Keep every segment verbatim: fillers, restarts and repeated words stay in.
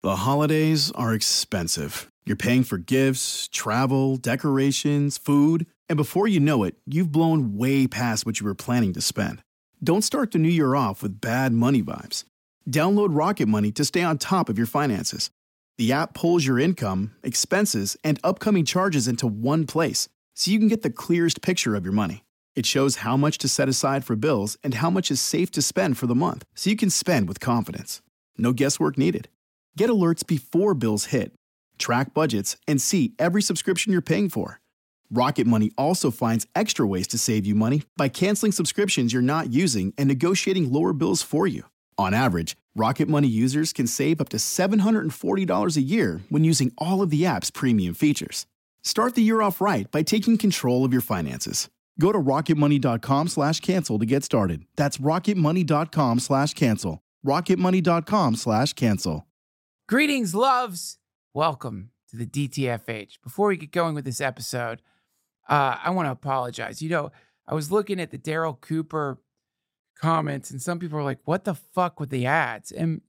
The holidays are expensive. You're paying for gifts, travel, decorations, food, and before you know it, you've blown way past what you were planning to spend. Don't start the new year off with bad money vibes. Download Rocket Money to stay on top of your finances. The app pulls your income, expenses, and upcoming charges into one place, so you can get the clearest picture of your money. It shows how much to set aside for bills and how much is safe to spend for the month, so you can spend with confidence. No guesswork needed. Get alerts before bills hit. Track budgets and see every subscription you're paying for. Rocket Money also finds extra ways to save you money by canceling subscriptions you're not using and negotiating lower bills for you. On average, Rocket Money users can save up to seven hundred forty dollars a year when using all of the app's premium features. Start the year off right by taking control of your finances. Go to rocketmoney.com slash cancel to get started. That's rocketmoney.com slash cancel. rocketmoney.com slash cancel. Greetings, loves. Welcome to the D T F H. Before we get going with this episode, uh, I want to apologize. You know, I was looking at the Daryl Cooper comments, and some people are like, what the fuck with the ads? And,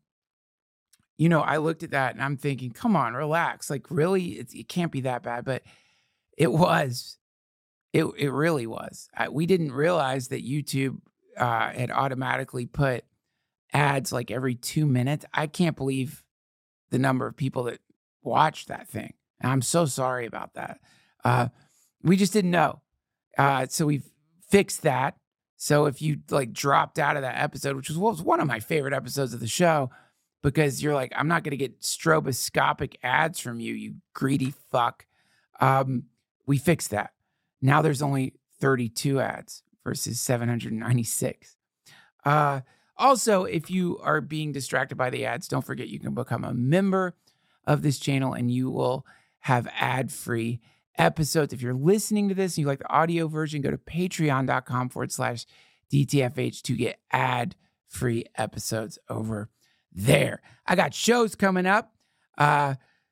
you know, I looked at that, and I'm thinking, come on, relax. Like, really? It's, it can't be that bad. But it was. It, it really was. I, we didn't realize that YouTube uh, had automatically put ads like every two minutes. I can't believe the number of people that watched that thing. And I'm so sorry about that. Uh, we just didn't know. Uh, so we've fixed that. So if you like dropped out of that episode, which was, was one of my favorite episodes of the show, because you're like, I'm not going to get stroboscopic ads from you, you greedy fuck. Um, we fixed that. Now there's only thirty-two ads versus seven hundred ninety-six. Uh, Also, if you are being distracted by the ads, don't forget you can become a member of this channel and you will have ad-free episodes. If you're listening to this and you like the audio version, go to patreon.com forward slash DTFH to get ad-free episodes over there. I got shows coming up. Uh,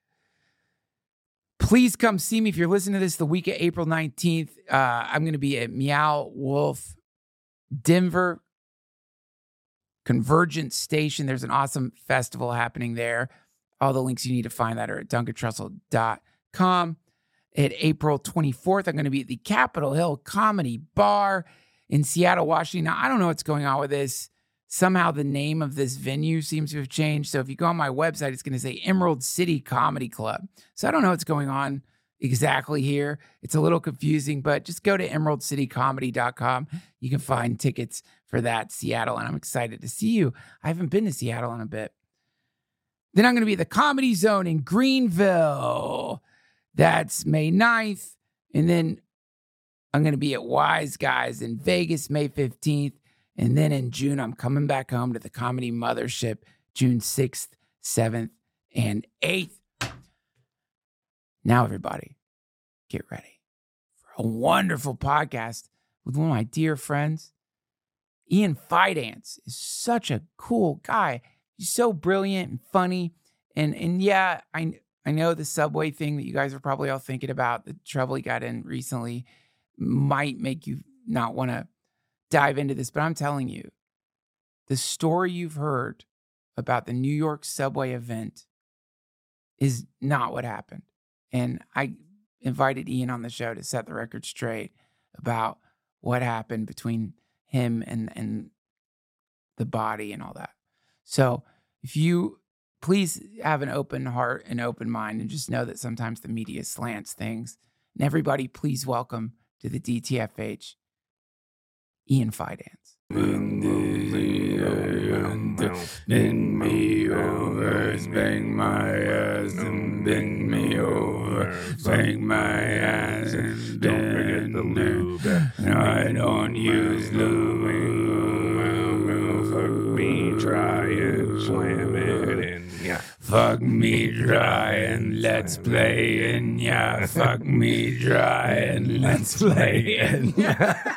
please come see me if you're listening to this the week of April nineteenth. Uh, I'm going to be at Meow Wolf, Denver, Convergence Station. There's an awesome festival happening there. All the links you need to find that are at duncan trussell dot com. At April twenty-fourth, I'm going to be at the Capitol Hill Comedy Bar in Seattle, Washington. Now, I don't know what's going on with this. Somehow the name of this venue seems to have changed. So if you go on my website, it's going to say Emerald City Comedy Club. So I don't know what's going on exactly here. It's a little confusing, but just go to emerald city comedy dot com. You can find tickets for that, Seattle, and I'm excited to see you. I haven't been to Seattle in a bit. Then I'm going to be at the Comedy Zone in Greenville. That's May ninth. And then I'm going to be at Wise Guys in Vegas, May fifteenth. And then in June, I'm coming back home to the Comedy Mothership, June sixth, seventh, and eighth. Now, everybody, get ready for a wonderful podcast with one of my dear friends. Ian Fidance is such a cool guy. He's so brilliant and funny. And and yeah, I, I know the Subway thing that you guys are probably all thinking about, the trouble he got in recently, might make you not want to dive into this. But I'm telling you, the story you've heard about the New York Subway event is not what happened. And I invited Ian on the show to set the record straight about what happened between him and, and the body and all that. So if you please have an open heart and open mind and just know that sometimes the media slants things. And everybody, please welcome to the D T F H, Ian Fidance. Bend me over, bang my ass and bend me over, bang my ass and don't forget the lube. I don't use lube. Fuck me dry and slam it in, yeah. Fuck me dry and let's play in, yeah. Fuck me dry and let's play in, yeah.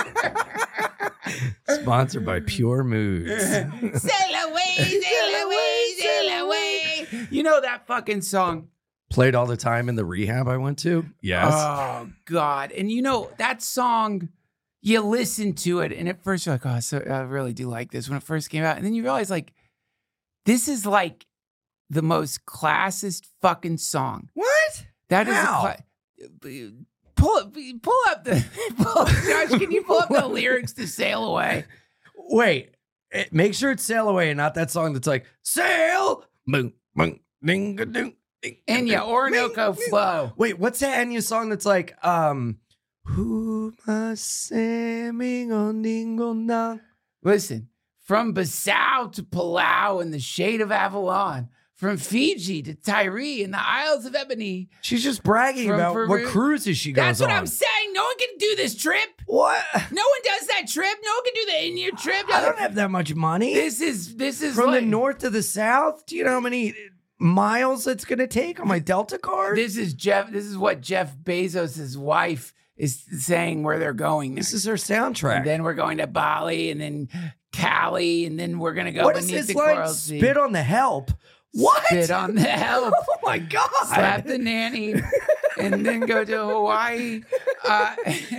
Sponsored by Pure Moods. Sail away, sail away, sail away. You know that fucking song? Played all the time in the rehab I went to. Yes. Oh, God. And you know, that song, you listen to it, and at first you're like, oh, so I really do like this when it first came out. And then you realize, like, this is like the most classist fucking song. What? That is How? a cla- pull up, pull up the pull, Josh. Can you pull up the lyrics to "Sail Away"? Wait, eh, make sure it's Sail Away and not that song that's like, sail, boom, boom, ding, a ding, ding. Enya, Orinoco Flow. Wait, what's that Enya song that's like, um, who must sing on dingo na? Listen, from Bissau to Palau in the shade of Avalon, from Fiji to Tiree in the Isles of Ebony. She's just bragging From about Peru. what cruises she goes That's what on. I'm saying. No one can do this trip. What? No one does that trip. No one can do the Enya trip. I don't have that much money. This is this is From like, the north to the south, do you know how many miles it's going to take on my Delta card? This is Jeff. This is what Jeff Bezos' wife is saying where they're going. This next. is her soundtrack. And then we're going to Bali, and then Cali, and then we're gonna go what is beneath this the line? coral sea. Spit on the help. What? Spit on the help. Oh my God. Slap the nanny, and then go to Hawaii. Uh,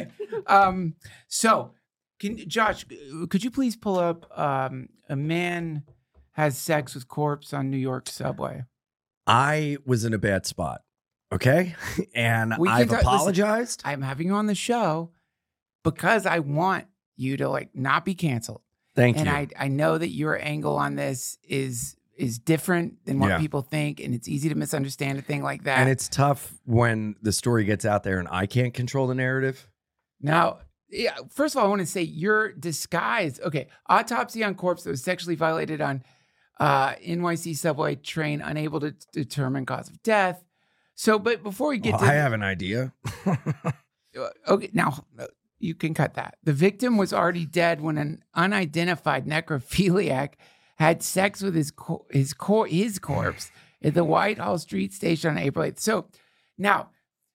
um, so, can Josh, could you please pull up um, a man has sex with corpse on New York subway? I was in a bad spot. Okay. And We can I've talk- listen, apologized. I'm having you on the show because I want you to like not be canceled. Thank and you. I I know that your angle on this is is different than what Yeah. people think, and it's easy to misunderstand a thing like that. and it's tough when the story gets out there and I can't control the narrative. Now, yeah, first of all, I want to say your disguise. Okay, autopsy on corpse that was sexually violated on uh, N Y C subway train, unable to t- determine cause of death. So, but before we get Well, to, I have an idea. Uh, okay, now uh, you can cut that. The victim was already dead when an unidentified necrophiliac had sex with his co- his co- his corpse at the Whitehall Street station on April eighth. So, now,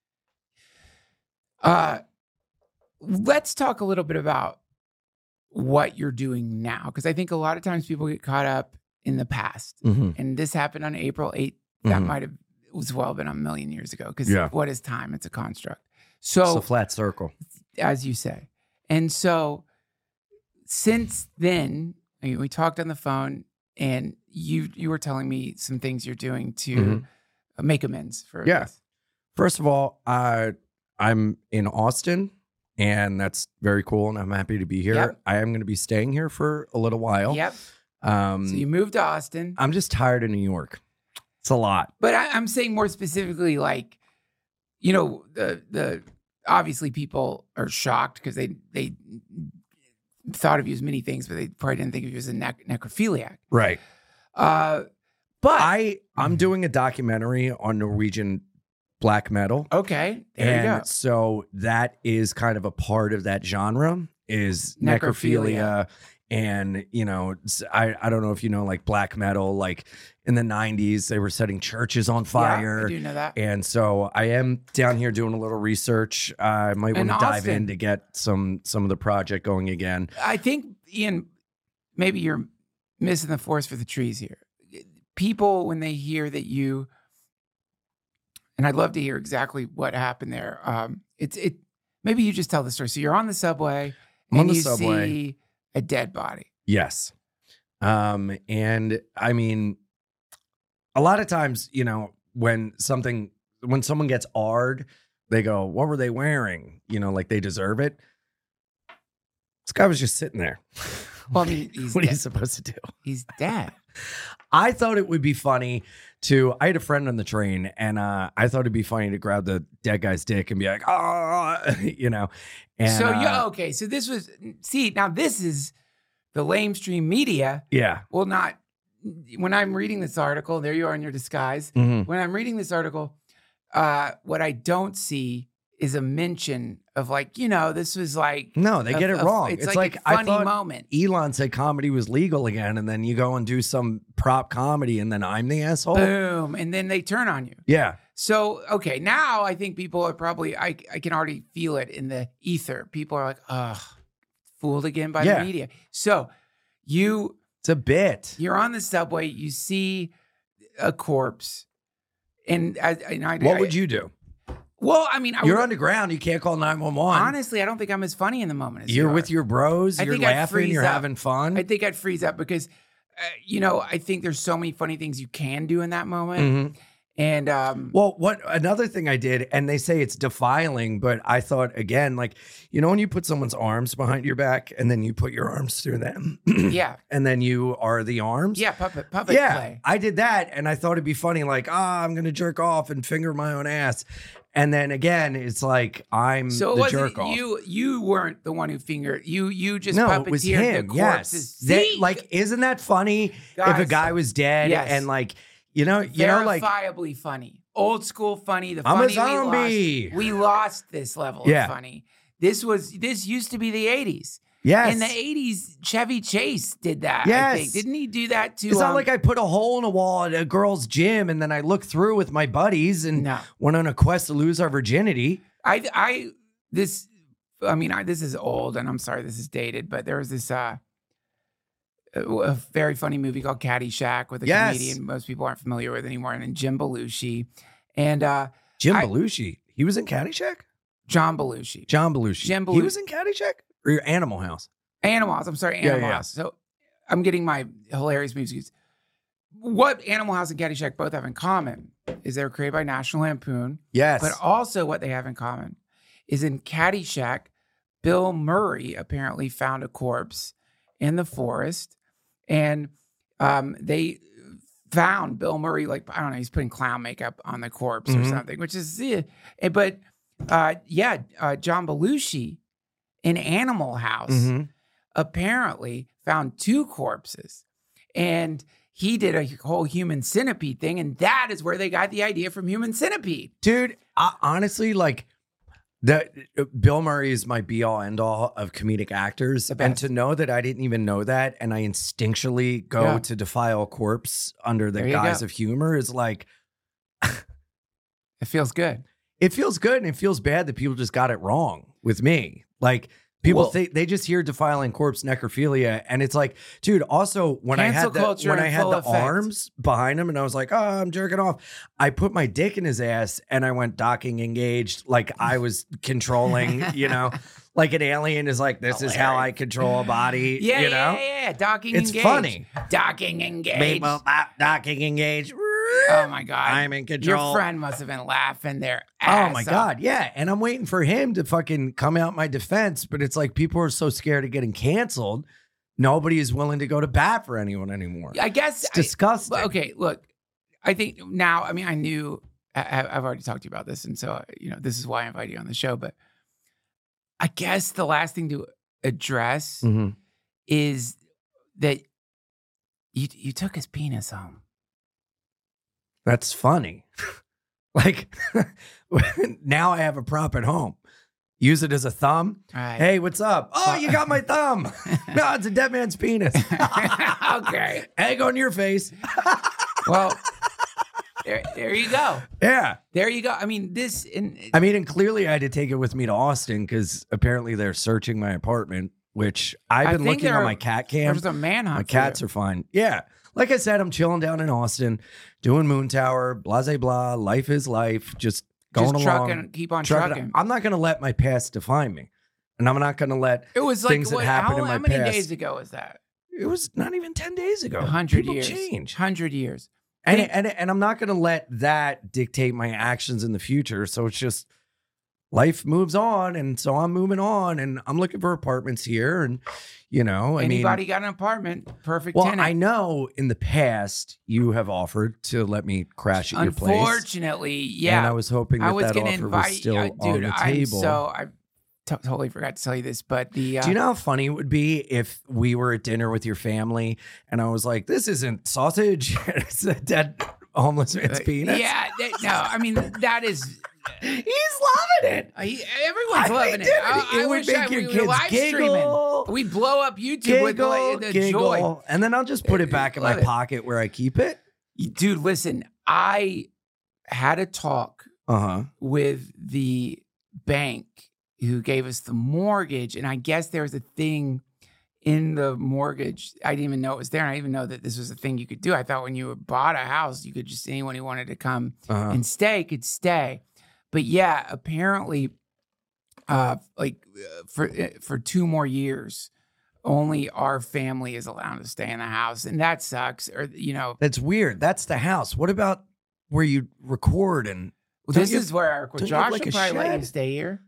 uh, let's talk a little bit about what you're doing now, because I think a lot of times people get caught up in the past, Mhm. and this happened on April eighth. That Mhm. might have was well been a million years ago, because Yeah. what is time? It's a construct. So, It's a flat circle. as you say. And so since then, I mean, we talked on the phone, and you you were telling me some things you're doing to Mhm. make amends for Yeah. this. First of all, uh, I'm in Austin, and that's very cool, and I'm happy to be here. Yep. I am going to be staying here for a little while. Yep. Um, So you moved to Austin. I'm just tired of New York. It's a lot. But I, I'm saying more specifically, like, you know, the the obviously people are shocked because they they thought of you as many things, but they probably didn't think of you as a nec- necrophiliac. Right. Uh, but I I'm doing a documentary on Norwegian black metal. okay, there and you go. so that is kind of a part of that genre is necrophilia. Necrophilia. And, you know, s- I, I don't know if you know, like black metal, like in the nineties, they were setting churches on Yeah, fire. I do know that. And so I am down here doing a little research. Uh, I might want In to dive Austin. in to get some some of the project going again. I think, Ian, maybe you're missing the forest for the trees here. People, when they hear that you, and I'd love to hear exactly what happened there. Um, it's it. Maybe you just tell the story. So you're on the subway, I'm on and the you subway. see a dead body. Yes. Um, and I mean, a lot of times, you know, when something, when someone gets R'd, they go, what were they wearing? You know, like they deserve it. This guy was just sitting there. Well, I mean, he's what are dead. you supposed to do? He's dead. I thought it would be funny to, I had a friend on the train and uh, I thought it'd be funny to grab the dead guy's dick and be like, oh, you know. And, so uh, yeah, okay. So this was see now. This is the lamestream media yeah. will not. When I'm reading this article, there you are in your disguise. Mhm. When I'm reading this article, uh, what I don't see is a mention of like, you know, this was like No, they a- get it a- wrong. It's, It's like, like, a I funny thought- moment. Elon said comedy was legal again, and then you go and do some prop comedy, and then I'm the asshole. Boom, and then they turn on you. Yeah. So okay, now I think people are probably I I can already feel it in the ether. People are like, ugh, fooled again by Yeah. the media. So you It's a bit. you're on the subway, you see a corpse, and I, and I What I- would you do? Well, I mean, I You're would, underground. You can't call nine one one. honestly, I don't think I'm as funny in the moment as You're you with are. your bros. I You're think I'd laughing. freeze You're up. having fun. I think I'd freeze up because you know, I think there's so many funny things you can do in that moment. Mhm. And um, Well, what another thing I did, and they say it's defiling, but I thought again, like, you know, when you put someone's arms behind your back and then you put your arms through them, yeah, and then you are the arms. yeah, puppet, puppet yeah, play. I did that, and I thought it'd be funny, like, ah, I'm gonna jerk off and finger my own ass, and then again, it's like I'm So it the wasn't jerk off. you. You weren't the one who fingered. You you just No, it was puppeteered him. the Yes, corpses. That- See? like, isn't that funny? if a Guys, guy was dead yes. and like, you know, you know, like. verifiably funny, old school funny. The I'm a funny zombie. we lost. We lost this level Yeah. of funny. This was this used to be the eighties. Yes. In the eighties, Chevy Chase did that. I Yes. think. Didn't he do that too? It's not um, like I put a hole in a wall at a girl's gym and then I look through with my buddies and No. went on a quest to lose our virginity. I I this I mean I, this is old and I'm sorry this is dated, but there was this uh a very funny movie called Caddyshack with a Yes. comedian most people aren't familiar with anymore, and Jim Belushi and uh Jim I- Belushi. He was in Caddyshack? John Belushi. John Belushi. Jim He Belushi. was in Caddyshack? Or your Animal House? Animal House. I'm sorry, Yeah, Animal yeah. House. So I'm getting my hilarious movies. What Animal House and Caddyshack both have in common is they were created by National Lampoon, Yes. but also what they have in common is in Caddyshack, Bill Murray apparently found a corpse in the forest, and um, they found Bill Murray, like, I don't know, he's putting clown makeup on the corpse or Mhm. something, which is, eh. Eh, but uh, yeah, uh, John Belushi in Animal House Mhm. apparently found two corpses, and he did a whole Human Centipede thing, and that is where they got the idea from Human Centipede. Dude, I, honestly, like, that Bill Murray is my be all end all of comedic actors. The And best. to know that I didn't even know that and I instinctually go Yeah. to defile a corpse under the There you guise go. of humor is like, It feels good. it feels good and it feels bad that people just got it wrong with me. Like, people Well- think they just hear defiling corpse necrophilia, and it's like, dude. Also, when I Cancel had the culture when in I had full the effect. arms behind him, and I was like, oh, I'm jerking off. I put my dick in his ass, and I went docking engaged, like I was controlling, you know, like an alien is like, this is how I control a body, Yeah, you yeah, know. yeah, yeah. Docking It's engaged. funny. Docking engaged. People, ah, docking engaged. Oh my God. I'm in control. Your friend must have been laughing their Oh ass my off. God. Yeah. And I'm waiting for him to fucking come out my defense. But it's like people are so scared of getting canceled. Nobody is willing to go to bat for anyone anymore. I guess. It's I- disgusting. Well, okay, look, I think now, I mean, I knew, I, I've already talked to you about this. And so, you know, this is why I invited you on the show. But I guess the last thing to address Mhm. is that you, you took his penis home. That's funny. Like, now I have a prop at home. Use it as a thumb. Right. Hey, what's up? Oh, you got my thumb. No, it's a dead man's penis. Okay. Egg on your face. Well, there, there you go. Yeah. There you go. I mean, this, and I mean, and clearly I had to take it with me to Austin because apparently they're searching my apartment, which I've I been think looking on there- my cat cam. there's a manhunt. My for cats you. are fine. Yeah. Like I said, I'm chilling down in Austin, doing Moon Tower, blah, blah, blah. Life is life. Just going Just along. trucking, keep on trucking. trucking. I'm not going to let my past define me. And I'm not going to let It was like, things that what, happened how, in my how many past. days ago was that? It was not even ten days ago. A hundred People years. change. Hundred years. And, Think- and, and I'm not going to let that dictate my actions in the future. So it's just life moves on. And so I'm moving on and I'm looking for apartments here. And, you know, I Anybody mean, got an apartment? Perfect well, tenant. I know in the past you have offered to let me crash at your place. Unfortunately, yeah. And I was hoping that I was that gonna offer invite was still uh, on dude, the I'm table. so I t- totally forgot to tell you this, but the uh, Do you know how funny it would be if we were at dinner with your family and I was like, this isn't sausage, it's a dead homeless man's uh, penis? Yeah, that- no, I mean that is. He's loving it. Uh, he- everyone's I loving think it. that I, it I would wish make I, your we were kids live giggle. streaming. We blow up YouTube with Giggle, like, the giggle, joy. and then I'll just put it back in my Love it. pocket where I keep it. Dude, listen, I had a talk Uh huh. with the bank who gave us the mortgage. And I guess there was a thing in the mortgage. I didn't even know it was there. And I didn't even know that this was a thing you could do. I thought when you bought a house, you could just, anyone who wanted to come Uh-huh. and stay could stay. But yeah, apparently, uh, like uh, for uh, for two more years, only our family is allowed to stay in the house, and that sucks. Or you know, That's weird. That's the house. What about where you record and this you- is where our don't you Josh have, like, will a probably let shed? you stay here.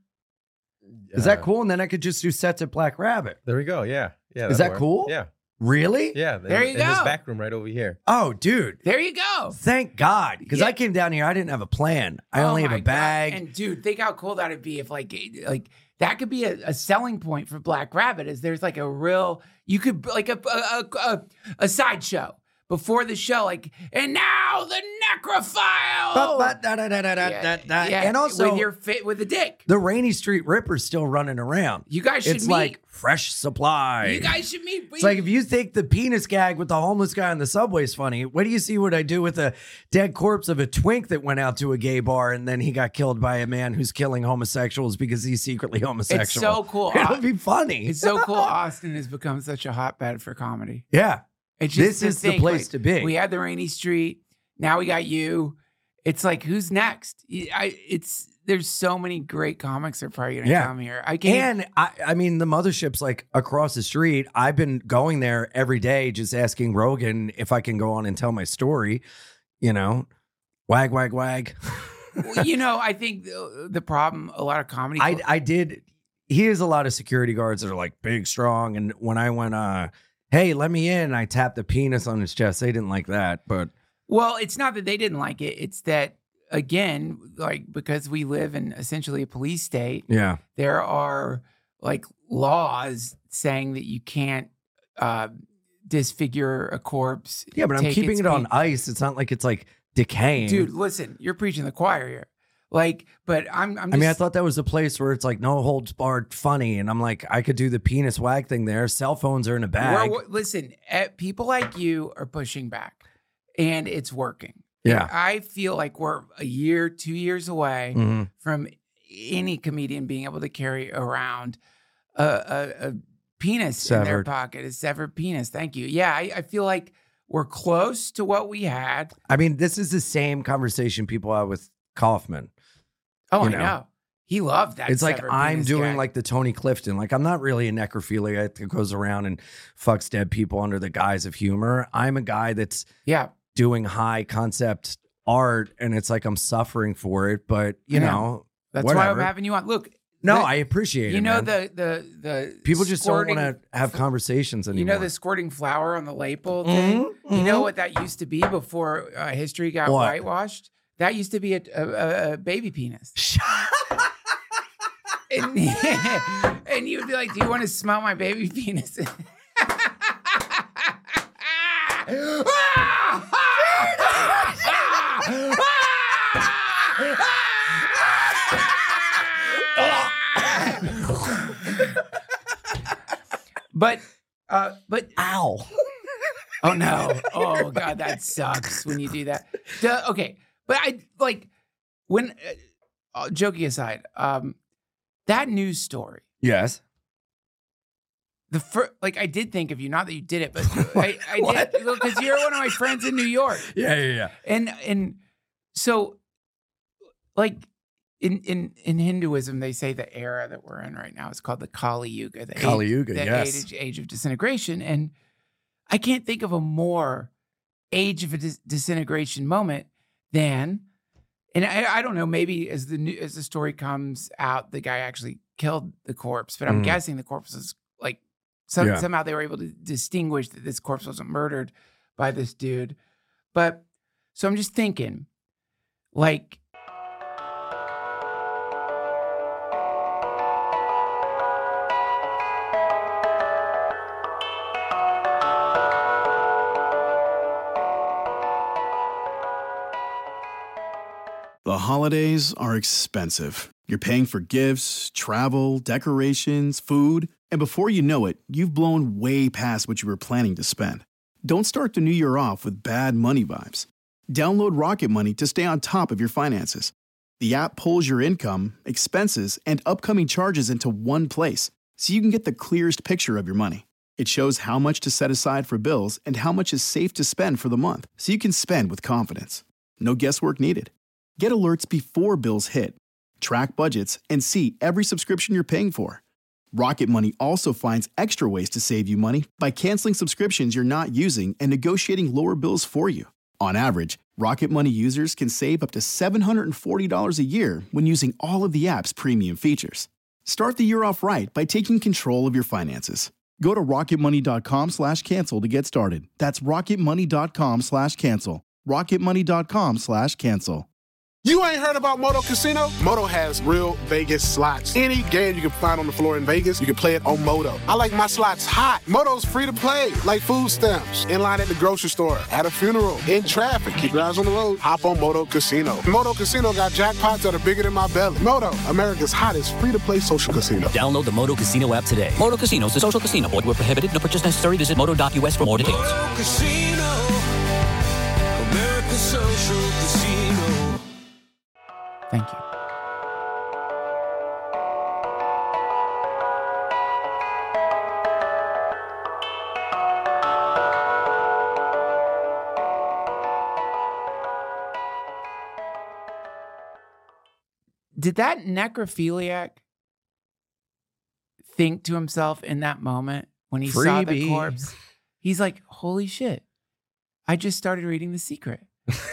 is that cool? And then I could just do sets at Black Rabbit. There we go. Yeah. Yeah. Is that'll that work. cool? Yeah. Really? Yeah. There in, you in this go. back room right over here. Oh, dude. There you go. Thank God. Because Yeah. I came down here, I didn't have a plan. I Oh only have my a God. bag. And dude, think how cool that'd be if like like that could be a, a selling point for Black Rabbit. Is there's like a real you could like a a a, a sideshow before the show, like and now the necrophile. But- but da- da- da- da- da- Yeah, da- da. yeah, And also, with your fit with the dick. the Rainy Street Ripper's still running around. You guys should It's meet. like fresh supply. You guys should meet. It's like if you think the penis gag with the homeless guy on the subway is funny, what do you see what I do with a dead corpse of a twink that went out to a gay bar and then he got killed by a man who's killing homosexuals because he's secretly homosexual? It's so cool. It'll be funny. It's so cool. Austin has become such a hotbed for comedy. Yeah. It's This to is the think, place like, to be. We had the Rainy Street. Now we got you. It's like, who's next? I, it's there's so many great comics that are probably gonna Yeah. come here. I can't. And I, I mean, the mothership's like across the street. I've been going there every day, just asking Rogan if I can go on and tell my story. You know, wag, wag, wag. Well, you know, I think the, the problem, a lot of comedy. I, I did. He has a lot of security guards that are like big, strong. And when I went, uh, hey, let me in, I tapped the penis on his chest. They didn't like that, but well, it's not that they didn't like it. It's that again, like because we live in essentially a police state. yeah, There are like laws saying that you can't uh, disfigure a corpse. yeah. But I'm take keeping its it on pe- ice. It's not like it's like decaying, Dude, listen, you're preaching the choir here. Like, but I'm. I'm just, I mean, I thought that was a place where it's like no holds barred, funny, and I'm like, I could do the penis wag thing there. Cell phones are in a bag. We're- listen, eh, people like you are pushing back, and it's working. Yeah. I feel like we're a year, two years away Mhm. from any comedian being able to carry around a, a, a penis in their Severed. pocket, a severed penis. Thank you. Yeah, I, I feel like we're close to what we had. I mean, this is the same conversation people had with Kaufman. Oh, You I know. know. He loved that. It's like severed I'm penis doing gag. like the Tony Clifton. Like I'm not really a necrophiliac that goes around and fucks dead people under the guise of humor. I'm a guy that's yeah. doing high concept art, and it's like I'm suffering for it. But you I know. know, That's why I'm whatever. having you on. Look, no, the- I appreciate it. you know man. the the the people just don't squirting- want to have conversations You anymore. know the squirting flour on the label thing? Mhm, You know mhm. what that used to be before uh, history got What? whitewashed? That used to be a, a, a- a baby penis. And, and you'd be like, do you want to smell my baby penis? But, uh, but, Ow. oh no. Oh God, that sucks when you do that. Duh, okay. But I like when, uh, uh, joking aside, um, that news story, Yes. the first, like I did think of you, not that you did it, but I, I What? did because you're one of my friends in New York. Yeah, yeah, yeah. And, and so like in, in, in Hinduism, they say the era that we're in right now is called the Kali Yuga, the, Kali age, Yuga, the yes. age, age of disintegration. And I can't think of a more age of a dis- disintegration moment than, and I, I don't know, maybe as the new, as the story comes out, the guy actually killed the corpse, but I'm Mhm. guessing the corpse was like, some, Yeah. somehow they were able to distinguish that this corpse wasn't murdered by this dude. But so I'm just thinking, like, The holidays are expensive. You're paying for gifts, travel, decorations, food, and before you know it, you've blown way past what you were planning to spend. Don't start the new year off with bad money vibes. Download Rocket Money to stay on top of your finances. The app pulls your income, expenses, and upcoming charges into one place so you can get the clearest picture of your money. It shows how much to set aside for bills and how much is safe to spend for the month so you can spend with confidence. No guesswork needed. Get alerts before bills hit, track budgets, and see every subscription you're paying for. Rocket Money also finds extra ways to save you money by canceling subscriptions you're not using and negotiating lower bills for you. On average, Rocket Money users can save up to seven hundred forty dollars a year when using all of the app's premium features. Start the year off right by taking control of your finances. Go to rocketmoney.com slash cancel to get started. That's rocketmoney.com slash cancel. rocketmoney.com slash cancel. You ain't heard about Moto Casino? Moto has real Vegas slots. Any game you can find on the floor in Vegas, you can play it on Moto. I like my slots hot. Moto's free to play, like food stamps, in line at the grocery store, at a funeral, in traffic. Keep your eyes on the road. Hop on Moto Casino. Moto Casino got jackpots that are bigger than my belly. Moto, America's hottest free-to-play social casino. Download the Moto Casino app today. Moto Casino is a social casino. Void where prohibited. No purchase necessary. Visit moto dot U S for more details. Moto Casino, America's social casino. Thank you. Did that necrophiliac think to himself in that moment when he Freebie. saw the corpse? He's like, holy shit, I just started reading The Secret.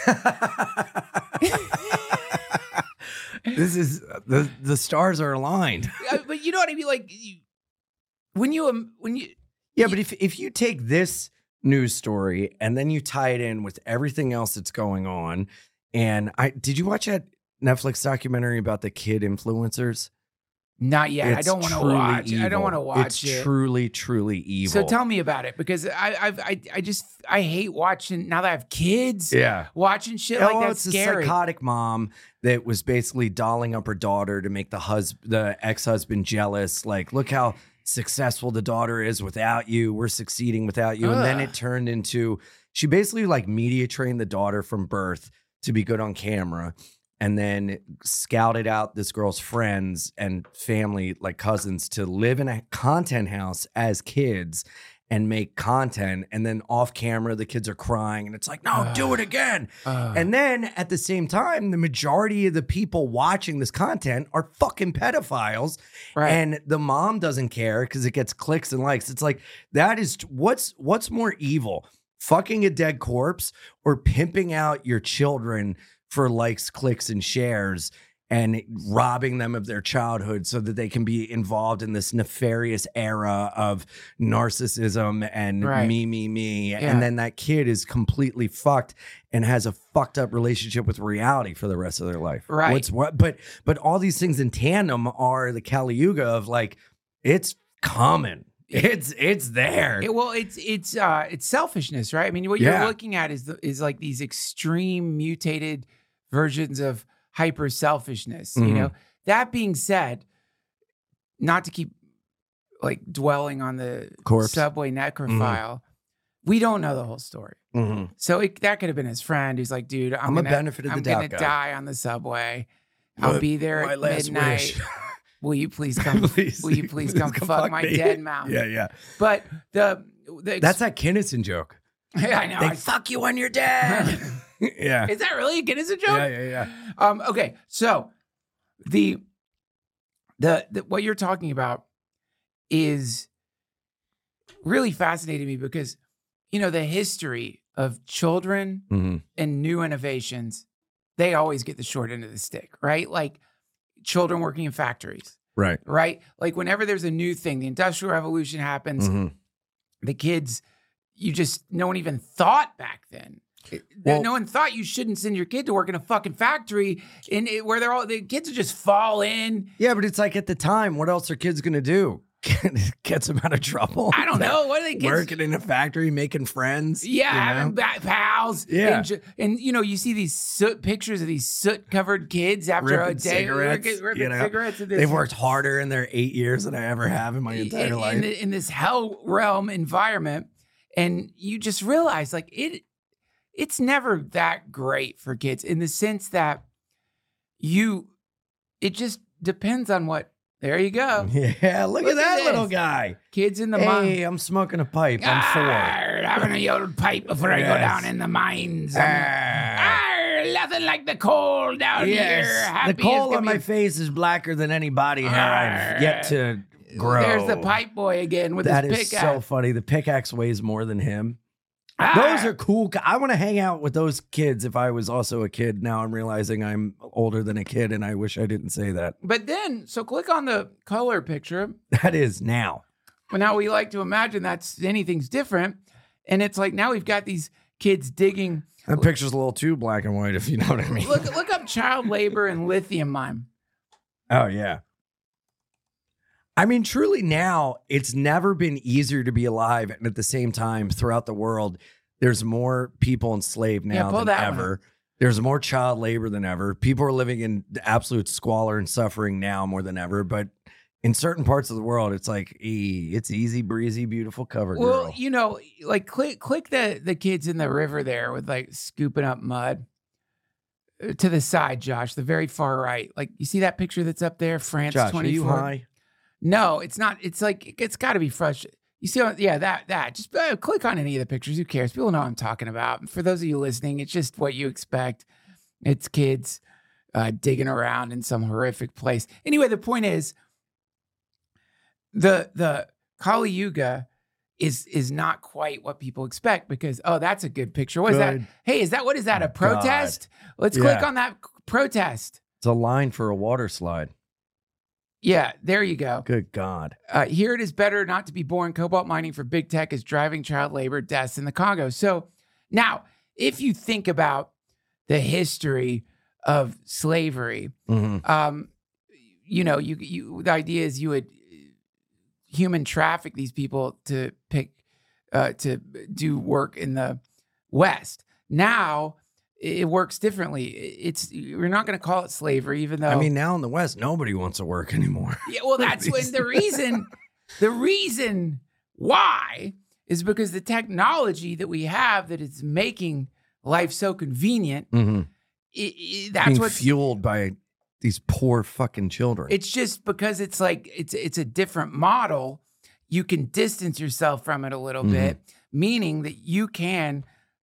This is the the stars are aligned. Uh, but you know what I mean? Like, you, when you, um, when you, Yeah, but if if you take this news story and then you tie it in with everything else that's going on, and I did you watch that Netflix documentary about the kid influencers? not yet. I It's don't want to truly watch. I don't evil. want to watch it's it. truly, truly evil. So tell me about it, because I, I've, I, I just, I hate watching. Now that I have kids, Yeah. watching shit Oh, like it's that's scary. a psychotic mom that was basically dolling up her daughter to make the hus- the ex-husband jealous. Like, look how successful the daughter is without you. We're succeeding without you. And then Ugh. it turned into, she basically like media trained the daughter from birth to be good on camera, and then scouted out this girl's friends and family, like cousins, to live in a content house as kids and make content. And then off camera, the kids are crying and it's like, no, do it again. Ugh. And then at the same time, the majority of the people watching this content are fucking pedophiles. Right. And the mom doesn't care because it gets clicks and likes. It's like, that is what's what's more evil, fucking a dead corpse or pimping out your children for likes, clicks, and shares, and robbing them of their childhood so that they can be involved in this nefarious era of narcissism and Right. me, me, me. Yeah. And then that kid is completely fucked and has a fucked up relationship with reality for the rest of their life. Right. What's what? But but all these things in tandem are the Kali Yuga of like, it's common. It's it's there. It, well, it's it's uh it's selfishness, right? I mean, what Yeah. you're looking at is the, is like these extreme mutated versions of hyper selfishness. Mhm. You know. That being said, not to keep like dwelling on the Corpse. subway necrophile, we don't know the whole story. Mhm. So it, that could have been his friend who's like, dude, I'm, I'm a gonna, benefit of the I'm doubt gonna guy. die on the subway. I'll My- be there my at last midnight. wish. Will you please come? Please, will you please come, fuck, my me. dead mouth? Yeah, yeah. But the, the ex- That's that Kinnison joke. yeah, I know. They I- fuck you when you're dead. yeah. Is that really a Guinness joke? Yeah, yeah, yeah. Um, okay, so the, the the what you're talking about is really fascinating me because you know the history of children Mm-hmm. and new innovations, they always get the short end of the stick, right? Like children working in factories, Right. right? Like whenever there's a new thing, the Industrial Revolution happens, Mhm. the kids, you just, no one even thought back then. It- Well- no one thought you shouldn't send your kid to work in a fucking factory in it, where they're all, the kids would just fall in. Yeah, but it's like at the time, what else are kids going to do? Gets them out of trouble? I don't know. What are they kids? Working in a factory, making friends? Yeah, you know? having ba- pals. Yeah. And, ju- and, you know, you see these soot pictures of these soot covered kids after Ripping a day. cigarettes, Ripping, ripping you know? cigarettes. at this- They've worked harder in their eight years than I ever have in my entire in, life. in, the- in this hell realm environment, and you just realize like it it's never that great for kids in the sense that you it just depends on what there you go. yeah, look, Look at that at little this. guy. Kids in the Hey, mine. I'm smoking a pipe. I'm four. Arr, having a old pipe before I go Yes. down in the mines. Arr. Arr, nothing like the cold down here. Yes, Happy the coal as on can my be. face is blacker than any body hair I've yet to grow. There's the pipe boy again with That his is pickaxe. so funny. The pickaxe weighs more than him. Ah! Those are cool. I want to hang out with those kids if I was also a kid. Now I'm realizing I'm older than a kid, and I wish I didn't say that. But then, so click on the color picture. That is now. Well, now we like to imagine that's anything's different. And it's like now we've got these kids digging. That picture's a little too black and white, if you know what I mean. Look, look up child labor and lithium mine. Oh, yeah. I mean, truly now, it's never been easier to be alive. And at the same time, throughout the world, there's more people enslaved Yeah, now pull than that one ever. There's more child labor than ever. People are living in absolute squalor and suffering now more than ever. But in certain parts of the world, it's like, e- it's easy, breezy, beautiful cover girl. Well, you know, like click click the the kids in the river there with like scooping up mud. Uh, To the side, Josh, the very far right. Like you see that picture that's up there, France Josh, are twenty-four. you high? No, it's not. It's like it's got to be fresh. You see, yeah, that that. Just uh, click on any of the pictures. Who cares? People know what I'm talking about. For those of you listening, it's just what you expect. It's kids uh, digging around in some horrific place. Anyway, the point is, the the Kali Yuga is is not quite what people expect because oh, that's a good picture. What is that? Good. Hey, is that what is that? A God. protest? Let's Yeah. click on that protest. It's a line for a water slide. Yeah, there you go. Good God. Uh, here it is better not to be born. Cobalt mining for big tech is driving child labor deaths in the Congo. So now, if you think about the history of slavery, Mhm. um, you know, you you the idea is you would human traffic these people to pick uh, to do work in the West. Now it works differently. It's we're not going to call it slavery, even though I mean, now in the West, nobody wants to work anymore. yeah, well, that's when the reason, the reason why is because the technology that we have that is making life so convenient. Mm-hmm. It, it, that's Being what's fueled by these poor fucking children. It's just because it's like it's it's a different model. You can distance yourself from it a little Mhm. bit, meaning that you can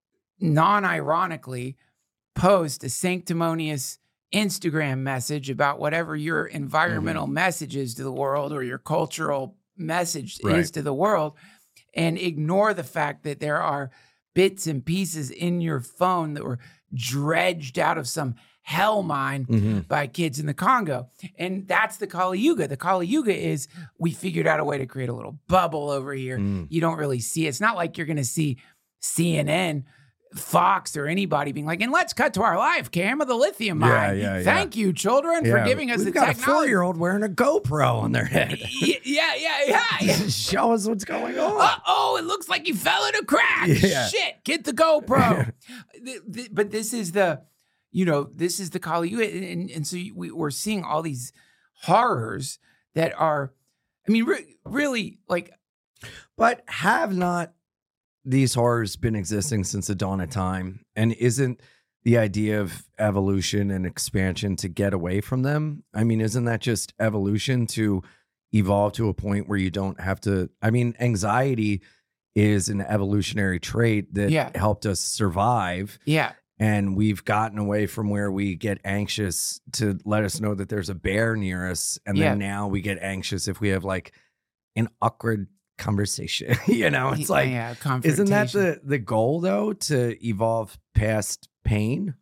non-ironically post a sanctimonious Instagram message about whatever your environmental message is to the world or your cultural message Right. is to the world and ignore the fact that there are bits and pieces in your phone that were dredged out of some hell mine Mhm. by kids in the Congo. And that's the Kali Yuga. The Kali Yuga is we figured out a way to create a little bubble over here. Mm. You don't really see it. It's not like you're going to see C N N, Fox, or anybody being like, and let's cut to our live cam of the lithium mine. Yeah, yeah, yeah. Thank you, children, Yeah, for giving us we've the got a technology. four-year-old wearing a GoPro on their head. Y- yeah, yeah, yeah. yeah. Show us what's going on. Uh oh, it looks like you fell in a crack. Yeah. Shit, get the GoPro. Th- th- but this is the, you know, this is the Kali Yuga. And, and so we, we're seeing all these horrors that are, I mean, re- really, like, But have not these horrors been existing since the dawn of time? And isn't the idea of evolution and expansion to get away from them? I mean, isn't that just evolution to evolve to a point where you don't have to? I mean, anxiety is an evolutionary trait that Yeah. helped us survive. yeah. And we've gotten away from where we get anxious to let us know that there's a bear near us. And then Yeah. now we get anxious if we have like an awkward conversation. You know, it's like, yeah, isn't that confrontation. the, the goal though, to evolve past pain?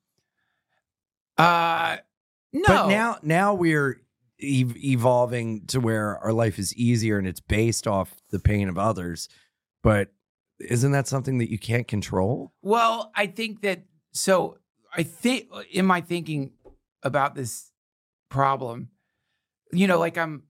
Uh, no. But now, now we're ev- evolving to where our life is easier and it's based off the pain of others. But isn't that something that you can't control? Well, I think that, so I think in my thinking about this problem, you know, like I'm,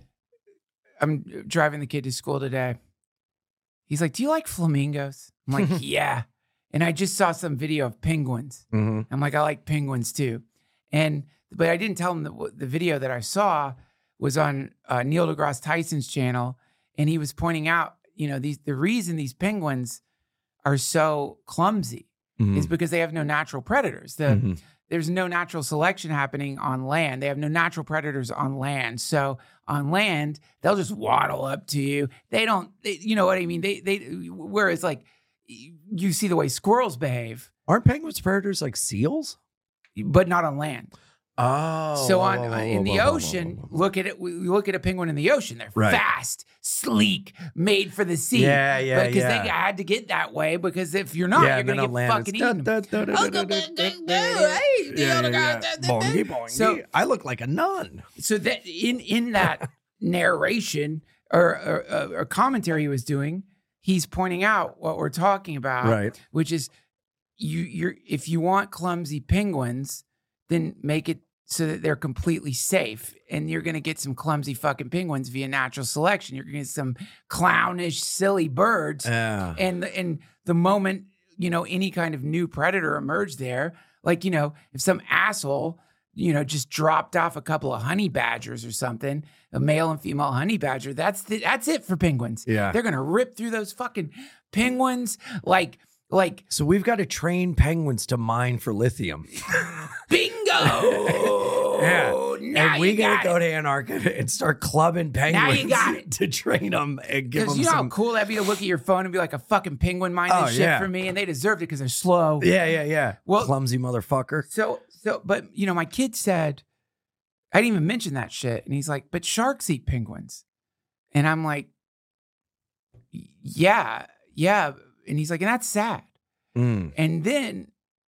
I'm driving the kid to school today. He's like, do you like flamingos? I'm like, yeah. And I just saw some video of penguins. Mm-hmm. I'm like, I like penguins too. And, but I didn't tell him that the video that I saw was on uh, Neil deGrasse Tyson's channel. And he was pointing out, you know, these, the reason these penguins are so clumsy Mm-hmm. is because they have no natural predators. The, Mhm. There's no natural selection happening on land. They have no natural predators on land. So on land, they'll just waddle up to you. They don't, they, you know what I mean? They, they, whereas like you see the way squirrels behave, Aren't penguins predators like seals? but not on land. Oh. So whoa, on whoa, whoa, in whoa, the whoa, whoa, ocean, whoa, whoa. look at it. We look at a penguin in the ocean. They're Right. fast, sleek, made for the sea. Yeah, yeah, Because yeah. they had to get that way. Because if you're not, Yeah, you're and gonna then get on land, fucking it's eaten. da, da, da, da, da, da, da, da. Yeah, yeah, yeah. Bongy, bongy. So- I look like a nun. So that in in that narration or, or, or commentary he was doing, he's pointing out what we're talking about, Right. which is you you're if you want clumsy penguins, then make it so that they're completely safe, and you're gonna get some clumsy fucking penguins via natural selection. You're gonna get some clownish, silly birds, Yeah. and the, and the moment you know any kind of new predator emerged there, like you know if some asshole you know just dropped off a couple of honey badgers or something, a male and female honey badger, that's the, that's it for penguins. Yeah. They're gonna rip through those fucking penguins like like So we've got to train penguins to mine for lithium. bingo. Yeah. Now and we you gotta got go it. to Antarctica and start clubbing penguins you got it. to train them and give Because them you know some. how cool that'd be to look at your phone and be like, a fucking penguin mined Oh, this shit yeah. for me, and they deserved it because they're slow. Yeah, yeah, yeah. Well- Clumsy motherfucker. So, so, but you know, my kid said, I didn't even mention that shit, and he's like, but sharks eat penguins, and I'm like, yeah, yeah, and he's like, and that's sad. Mm. And then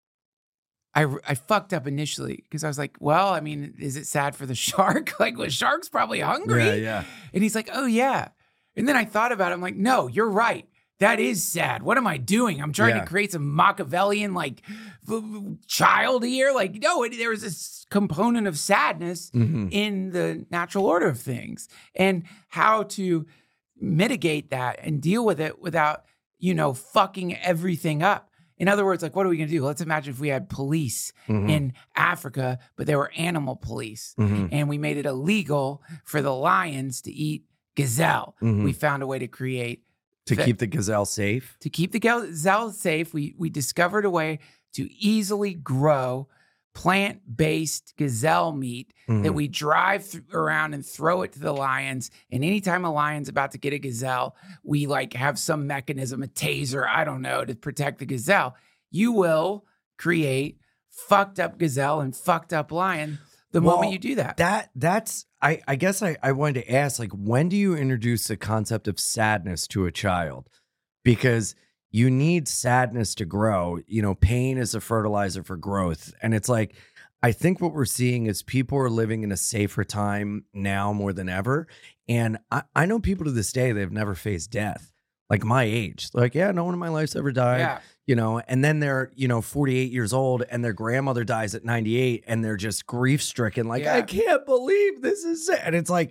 I, I fucked up initially because I was like, well, I mean, is it sad for the shark? Like, was shark's probably hungry? Yeah, yeah. And he's like, oh, yeah. And then I thought about it. I'm like, no, you're right. That is sad. What am I doing? I'm trying Yeah. to create some Machiavellian, like, f- f- child here. Like, no, it, there was this component of sadness Mhm. in the natural order of things, and how to mitigate that and deal with it without, you know, fucking everything up. In other words, like, what are we going to do? Let's imagine if we had police Mhm. in Africa, but they were animal police, Mhm. and we made it illegal for the lions to eat gazelle. Mhm. We found a way to create To Fa- keep the gazelle safe. to keep the gazelle safe. We we discovered a way to easily grow plant-based gazelle meat Mhm. that we drive th- around and throw it to the lions. And anytime a lion's about to get a gazelle, we like have some mechanism, a taser, I don't know, to protect the gazelle. You will create fucked up gazelle and fucked up lion the Well, moment you do that. That that's I I guess I I wanted to ask, like, when do you introduce the concept of sadness to a child? Because you need sadness to grow. You know, pain is a fertilizer for growth. And it's like, I think what we're seeing is people are living in a safer time now more than ever. And I, I know people to this day, they've never faced death. Like my age. Like, yeah, no one in my life's ever died. Yeah. You know, and then they're, you know, forty-eight years old and their grandmother dies at ninety-eight and they're just grief stricken. Like, Yeah. I can't believe this is it. And it's like,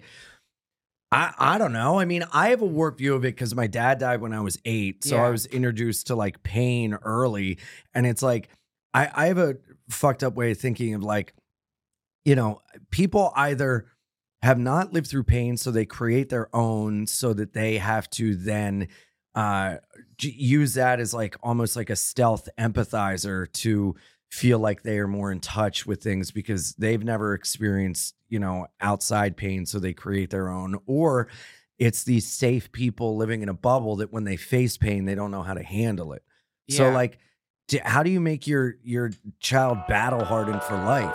I, I don't know. I mean, I have a warped view of it because my dad died when I was eight. So Yeah. I was introduced to like pain early. And it's like, I, I have a fucked up way of thinking of like, you know, people either have not lived through pain, so they create their own so that they have to then uh, j- use that as like almost like a stealth empathizer to feel like they are more in touch with things because they've never experienced, you know, outside pain. So they create their own, or it's these safe people living in a bubble that when they face pain, they don't know how to handle it. So Yeah. like, d- how do you make your, your child battle hardened for life?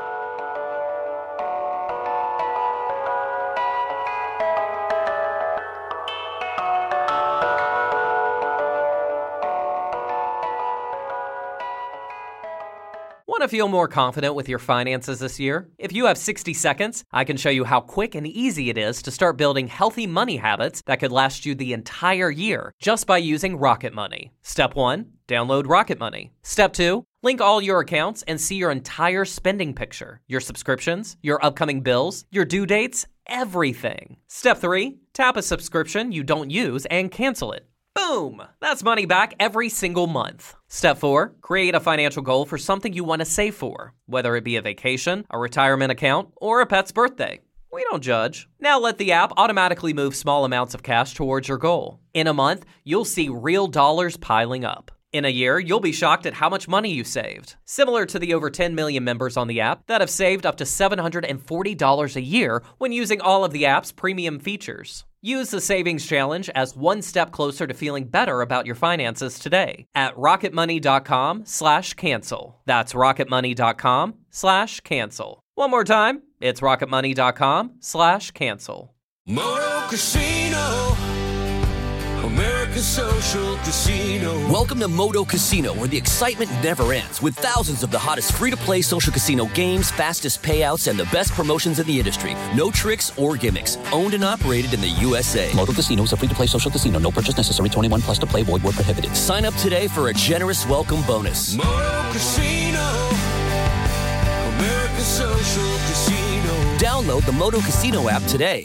Want to feel more confident with your finances this year? If you have sixty seconds, I can show you how quick and easy it is to start building healthy money habits that could last you the entire year just by using Rocket Money. Step one, download Rocket Money. Step two, link all your accounts and see your entire spending picture, your subscriptions, your upcoming bills, your due dates, everything. Step three, tap a subscription you don't use and cancel it. Boom! That's money back every single month. Step four, create a financial goal for something you want to save for, whether it be a vacation, a retirement account, or a pet's birthday. We don't judge. Now let the app automatically move small amounts of cash towards your goal. In a month, you'll see real dollars piling up. In a year, you'll be shocked at how much money you saved. Similar to the over ten million members on the app that have saved up to seven hundred forty dollars a year when using all of the app's premium features. Use the Savings Challenge as one step closer to feeling better about your finances today at rocketmoney.com slash cancel. That's rocketmoney.com slash cancel. One more time, it's rocketmoney.com slash cancel. Moto Casino, America's social casino. Welcome to Moto Casino, where the excitement never ends, with thousands of the hottest free-to-play social casino games, fastest payouts, and the best promotions in the industry. No tricks or gimmicks. Owned and operated in the U S A. Moto Casino is a free-to-play social casino. No purchase necessary. twenty-one plus to play. Void where prohibited. Sign up today for a generous welcome bonus. Moto Casino, America's social casino. Download the Moto Casino app today.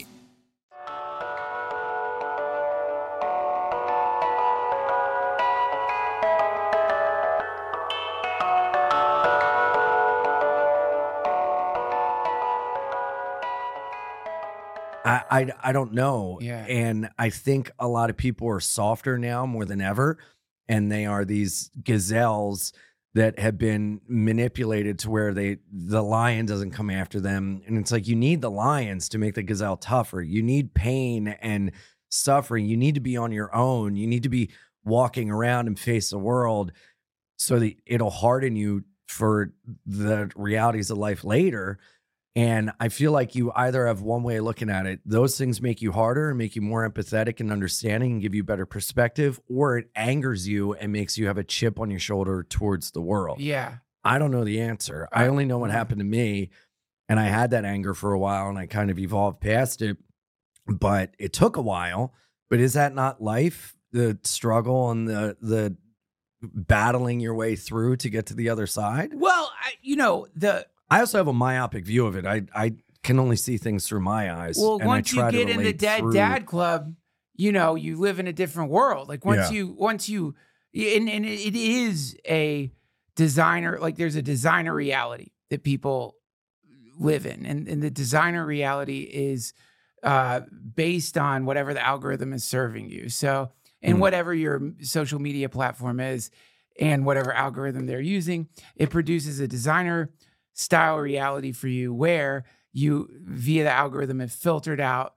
I, I, I don't know. Yeah. And I think a lot of people are softer now more than ever. And they are these gazelles that have been manipulated to where they the lion doesn't come after them. And it's like, you need the lions to make the gazelle tougher. You need pain and suffering. You need to be on your own. You need to be walking around and face the world so that it'll harden you for the realities of life later. And I feel like you either have one way of looking at it. Those things make you harder and make you more empathetic and understanding and give you better perspective, or it angers you and makes you have a chip on your shoulder towards the world. Yeah. I don't know the answer. I only know what happened to me. And I had that anger for a while and I kind of evolved past it. But it took a while. But is that not life? The struggle and the the battling your way through to get to the other side? Well, I, you know, the I also have a myopic view of it. I I can only see things through my eyes. Well, and once I you try to get in the relate Dead through- Dad Club, you know, you live in a different world. Like once Yeah. you, once you, and, and it is a designer, like there's a designer reality that people live in. And, and the designer reality is uh, based on whatever the algorithm is serving you. So, and Mm. whatever your social media platform is and whatever algorithm they're using, it produces a designer style reality for you where you, via the algorithm, have filtered out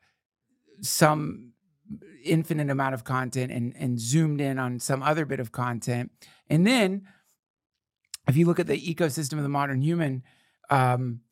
some infinite amount of content and, and zoomed in on some other bit of content. And then if you look at the ecosystem of the modern human, um,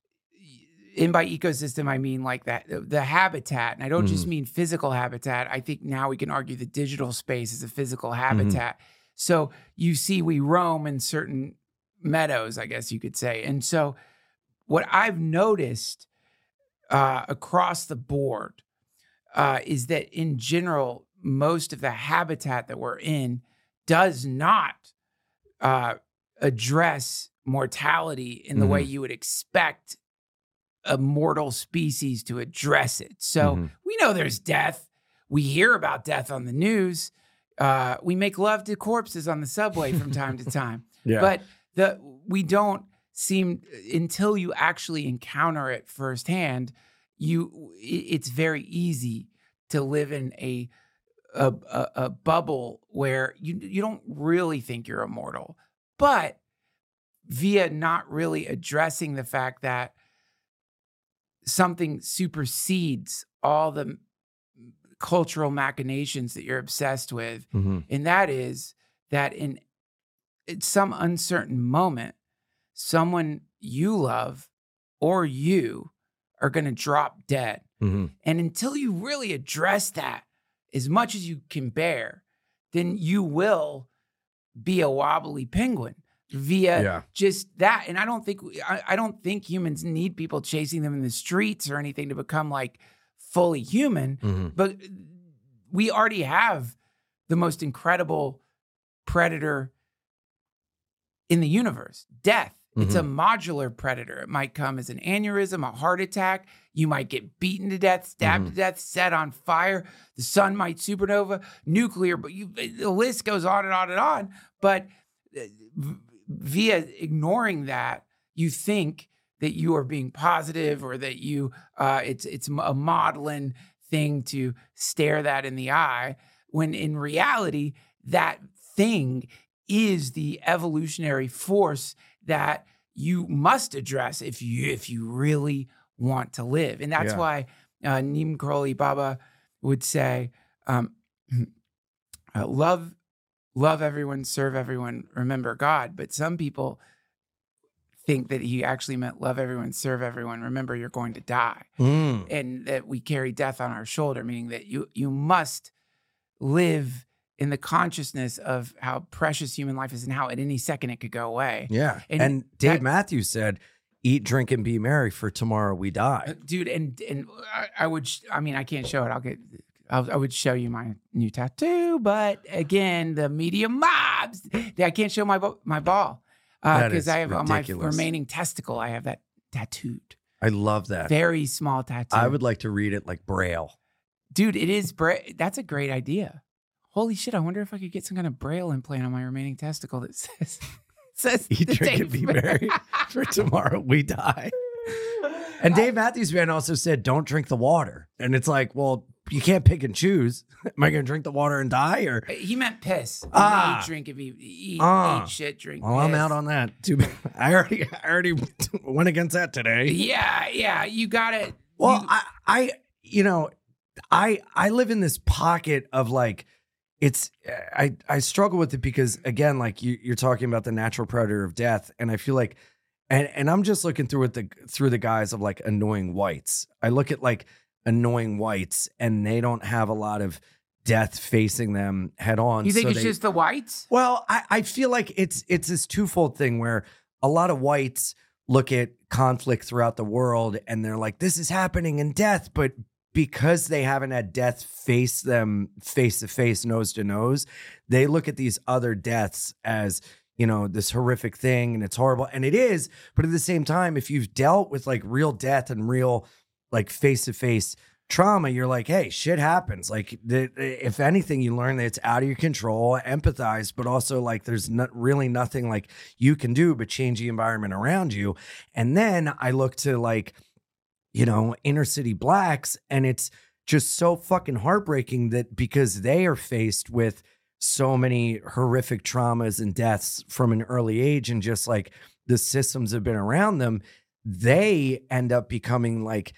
and by ecosystem, I mean like that, the habitat. And I don't just mean physical habitat. I think now we can argue the digital space is a physical habitat. So you see, we roam in certain meadows, I guess you could say. And so what I've noticed uh, across the board uh, is that in general, most of the habitat that we're in does not uh, address mortality in the Mhm. way you would expect a mortal species to address it. So Mhm. we know there's death. We hear about death on the news. Uh, we make love to corpses on the subway from time to time. Yeah. But the we don't seem, until you actually encounter it firsthand, you it, it's very easy to live in a a, a a bubble where you you don't really think you're immortal. But via not really addressing the fact that something supersedes all the cultural machinations that you're obsessed with, Mhm. and that is that in at some uncertain moment, someone you love or you are going to drop dead. Mhm. And until you really address that as much as you can bear, then you will be a wobbly penguin via Yeah. just that. And I don't think I, I don't think humans need people chasing them in the streets or anything to become like fully human. Mhm. But we already have the most incredible predator in the universe, death. It's a modular predator. It might come as an aneurysm, a heart attack. You might get beaten to death, stabbed Mhm. to death, set on fire. The sun might supernova, nuclear, but you, the list goes on and on and on. But uh, v- via ignoring that, you think that you are being positive or that you uh, it's it's a maudlin thing to stare that in the eye, when in reality, that thing is the evolutionary force that you must address if you if you really want to live. And that's Yeah. why uh, Neem Karoli Baba would say, um, uh, love, love everyone, serve everyone, remember God. But some people think that he actually meant love everyone, serve everyone. Remember, you're going to die. Mm. And that we carry death on our shoulder, meaning that you you must live in the consciousness of how precious human life is and how at any second it could go away. Yeah. And, And Dave that- Matthews said, eat, drink, and be merry, for tomorrow we die. Uh, dude, and and I, I would, sh- I mean, I can't show it. I'll get, I'll, I would show you my new tattoo, but again, the media mobs, I can't show my bo- my ball That because is I have on my ridiculous. remaining testicle. I have that tattooed, I love that. very small tattoo. I would like to read it like Braille. dude, it is. Bra- that's a great idea. Holy shit! I wonder if I could get some kind of braille implant on my remaining testicle that says says Eat, the drink, and Dave be merry, for tomorrow we die. And Dave Matthews Band also said, don't drink the water. And it's like, well, you can't pick and choose. Am I going to drink the water and die? Or He meant piss. Ah. Eat, drink, if you eat, Ah. eat shit, drink. well, I'm piss. out on that. Too bad. I already, I already went against that today. Yeah, yeah, you got it. Well, You- I, I, you know, I, I live in this pocket of like, it's, I, I struggle with it because again, like you, you're talking about the natural predator of death, and I feel like, and and I'm just looking through it the through the guise of like annoying whites. I look at like annoying whites, and they don't have a lot of death facing them head on. you think so it's they- just the whites? Well, I, I feel like it's it's this twofold thing where a lot of whites look at conflict throughout the world and they're like, this is happening in death, but because they haven't had death face them face to face, nose to nose, they look at these other deaths as, you know, this horrific thing and it's horrible. And it is, but at the same time, if you've dealt with like real death and real like face to face trauma, you're like, hey, shit happens. Like, the, if anything, you learn that it's out of your control, empathize, but also like there's not really nothing like you can do but change the environment around you. And then I look to like, you know, inner city blacks, and it's just so fucking heartbreaking that because they are faced with so many horrific traumas and deaths from an early age, and just like the systems have been around them, they end up becoming like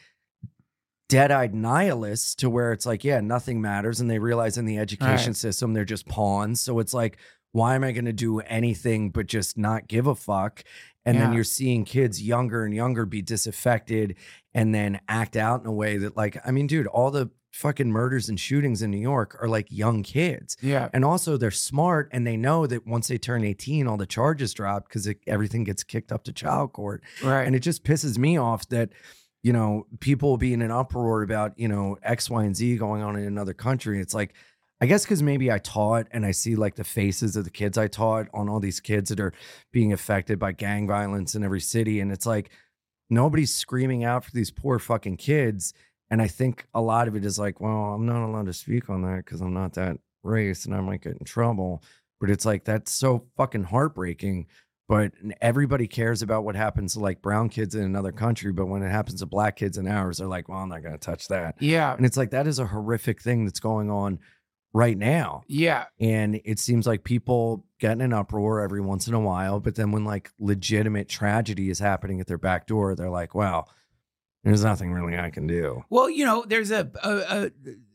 dead-eyed nihilists to where it's like, yeah, nothing matters. And they realize in the education Right. system, they're just pawns. So it's like, why am I going to do anything but just not give a fuck? And then Yeah. you're seeing kids younger and younger be disaffected and then act out in a way that like, I mean, dude, all the fucking murders and shootings in New York are like young kids. Yeah. And also they're smart and they know that once they turn eighteen, all the charges drop because everything gets kicked up to child court. Right. And it just pisses me off that, you know, people will be in an uproar about, you know, X, Y, and Z going on in another country. It's like, I guess because maybe I taught and I see like the faces of the kids I taught on all these kids that are being affected by gang violence in every city. And it's like, nobody's screaming out for these poor fucking kids. And I think a lot of it is like, well, I'm not allowed to speak on that because I'm not that race and I might get in trouble. But it's like, that's so fucking heartbreaking. But everybody cares about what happens to like brown kids in another country. But when it happens to black kids in ours, they're like, well, I'm not going to touch that. Yeah. And it's like, that is a horrific thing that's going on right now. Yeah. And it seems like people get in an uproar every once in a while. But then when like legitimate tragedy is happening at their back door, they're like, wow, there's nothing really I can do. Well, you know, there's a, a, a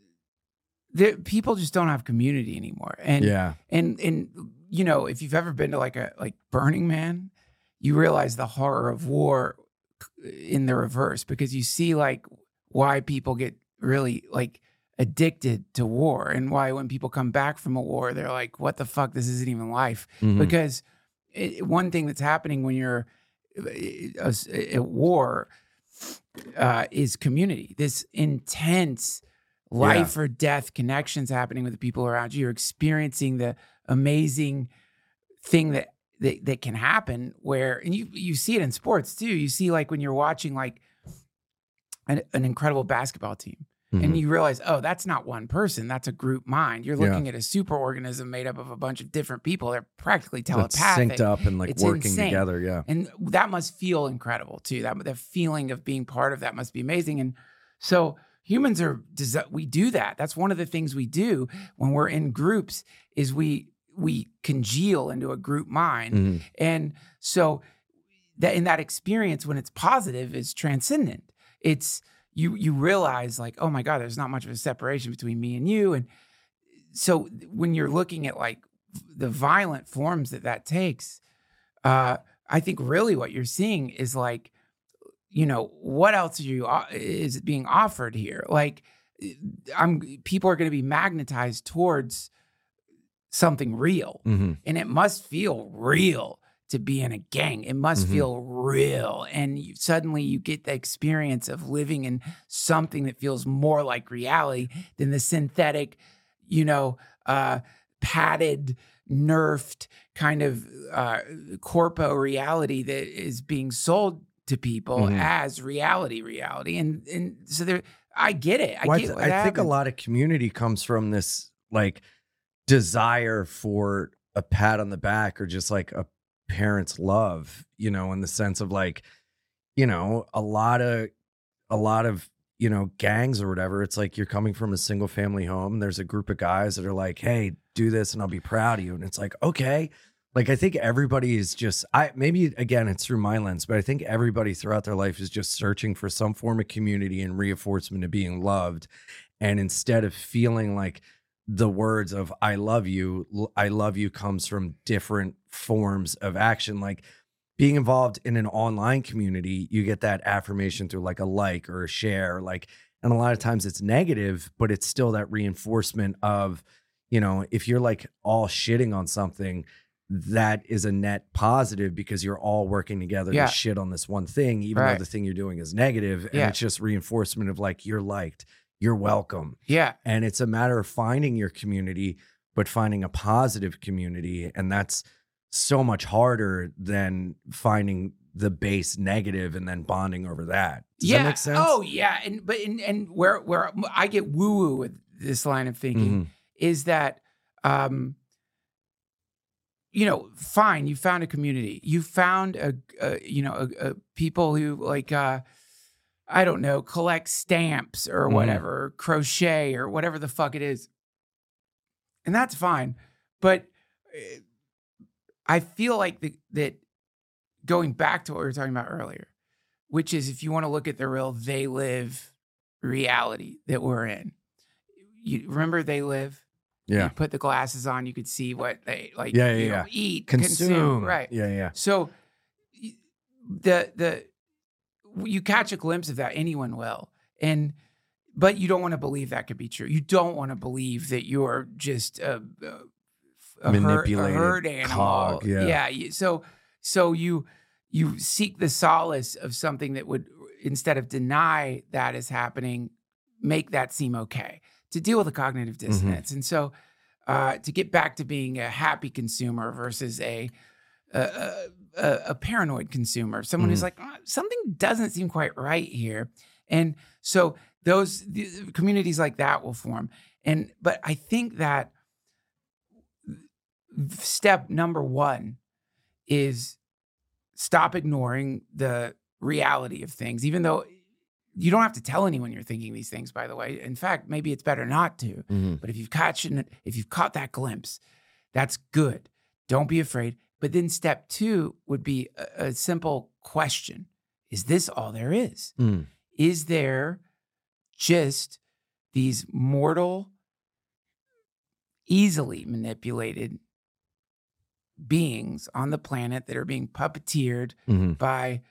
there, people just don't have community anymore. And Yeah. and and you know, if you've ever been to like a like Burning Man, you realize the horror of war in the reverse, because you see like why people get really like addicted to war, and why when people come back from a war, they're like, what the fuck, this isn't even life. Mhm. Because it, one thing that's happening when you're uh, at war uh, is community. This intense life or death connections happening with the people around you. You're experiencing the amazing thing that, that that can happen where, and you you see it in sports too. You see like when you're watching like an, an incredible basketball team, Mhm. and you realize, oh, that's not one person, that's a group mind. You're Yeah. looking at a super organism made up of a bunch of different people. They're practically That's telepathic. synced up and like It's working insane. together. Yeah. And that must feel incredible too. That the feeling of being part of that must be amazing. And so humans are, we do that. That's one of the things we do when we're in groups is we, we congeal into a group mind. Mhm. And so that in that experience, when it's positive, is transcendent. It's, you, you realize like, oh my God, there's not much of a separation between me and you. And so when you're looking at like the violent forms that that takes, uh, I think really what you're seeing is like, you know, what else are you is being offered here? Like, I'm people are going to be magnetized towards something real, Mm-hmm. and it must feel real to be in a gang. It must Mhm. feel real, and you, suddenly you get the experience of living in something that feels more like reality than the synthetic, you know, uh, padded, nerfed kind of uh, corpo reality that is being sold to people Mhm. as reality, reality, and and so there. I get it. I Well, get. th- what I think a happens. lot of community comes from this like desire for a pat on the back or just like a parent's love, you know, in the sense of like, you know, a lot of a lot of, you know, gangs or whatever. It's like you're coming from a single family home. There's a group of guys that are like, hey, do this and I'll be proud of you. And it's like, okay. Like, I think everybody is just, I maybe again, it's through my lens, but I think everybody throughout their life is just searching for some form of community and reinforcement of being loved. And instead of feeling like the words of I love you, l- I love you comes from different forms of action. Like being involved in an online community, you get that affirmation through like a like or a share, like, and a lot of times it's negative, but it's still that reinforcement of, you know, if you're like all shitting on something, that is a net positive because you're all working together Yeah. to shit on this one thing, even Right. though the thing you're doing is negative. And Yeah. it's just reinforcement of like, you're liked, you're welcome. Yeah. And it's a matter of finding your community, but finding a positive community. And that's so much harder than finding the base negative and then bonding over that. Does yeah. that make sense? Oh, yeah. And but and, and where where I get woo woo with this line of thinking Mhm. is that, um, you know, fine, you found a community, you found a, a you know, a, a people who like, uh, I don't know, collect stamps or Mhm. whatever, crochet or whatever the fuck it is, and that's fine. But uh, I feel like the, that going back to what we were talking about earlier, which is if you want to look at the real They Live reality that we're in, you remember They Live? Yeah. You put the glasses on, you could see what they like. Yeah, yeah, you know, yeah. eat, Consume. consume, right? Yeah, yeah. So y- the the you catch a glimpse of that, anyone will, and but you don't want to believe that could be true. You don't want to believe that you're just a, a, a herd, a Manipulated herd animal. cog, yeah. you- So so you you seek the solace of something that would, instead of deny that is happening, make that seem okay, to deal with the cognitive Mm-hmm. dissonance. And so uh, to get back to being a happy consumer versus a a, a, a paranoid consumer, someone who's Mhm. like, "Oh, something doesn't seem quite right here." And so those the, communities like that will form. And but I think that step number one is stop ignoring the reality of things, even though you don't have to tell anyone you're thinking these things, by the way. In fact, maybe it's better not to. Mhm. But if you've caught if you've caught that glimpse, that's good. Don't be afraid. But then step two would be a, a simple question. Is this all there is? Mm. Is there just these mortal, easily manipulated beings on the planet that are being puppeteered Mhm. by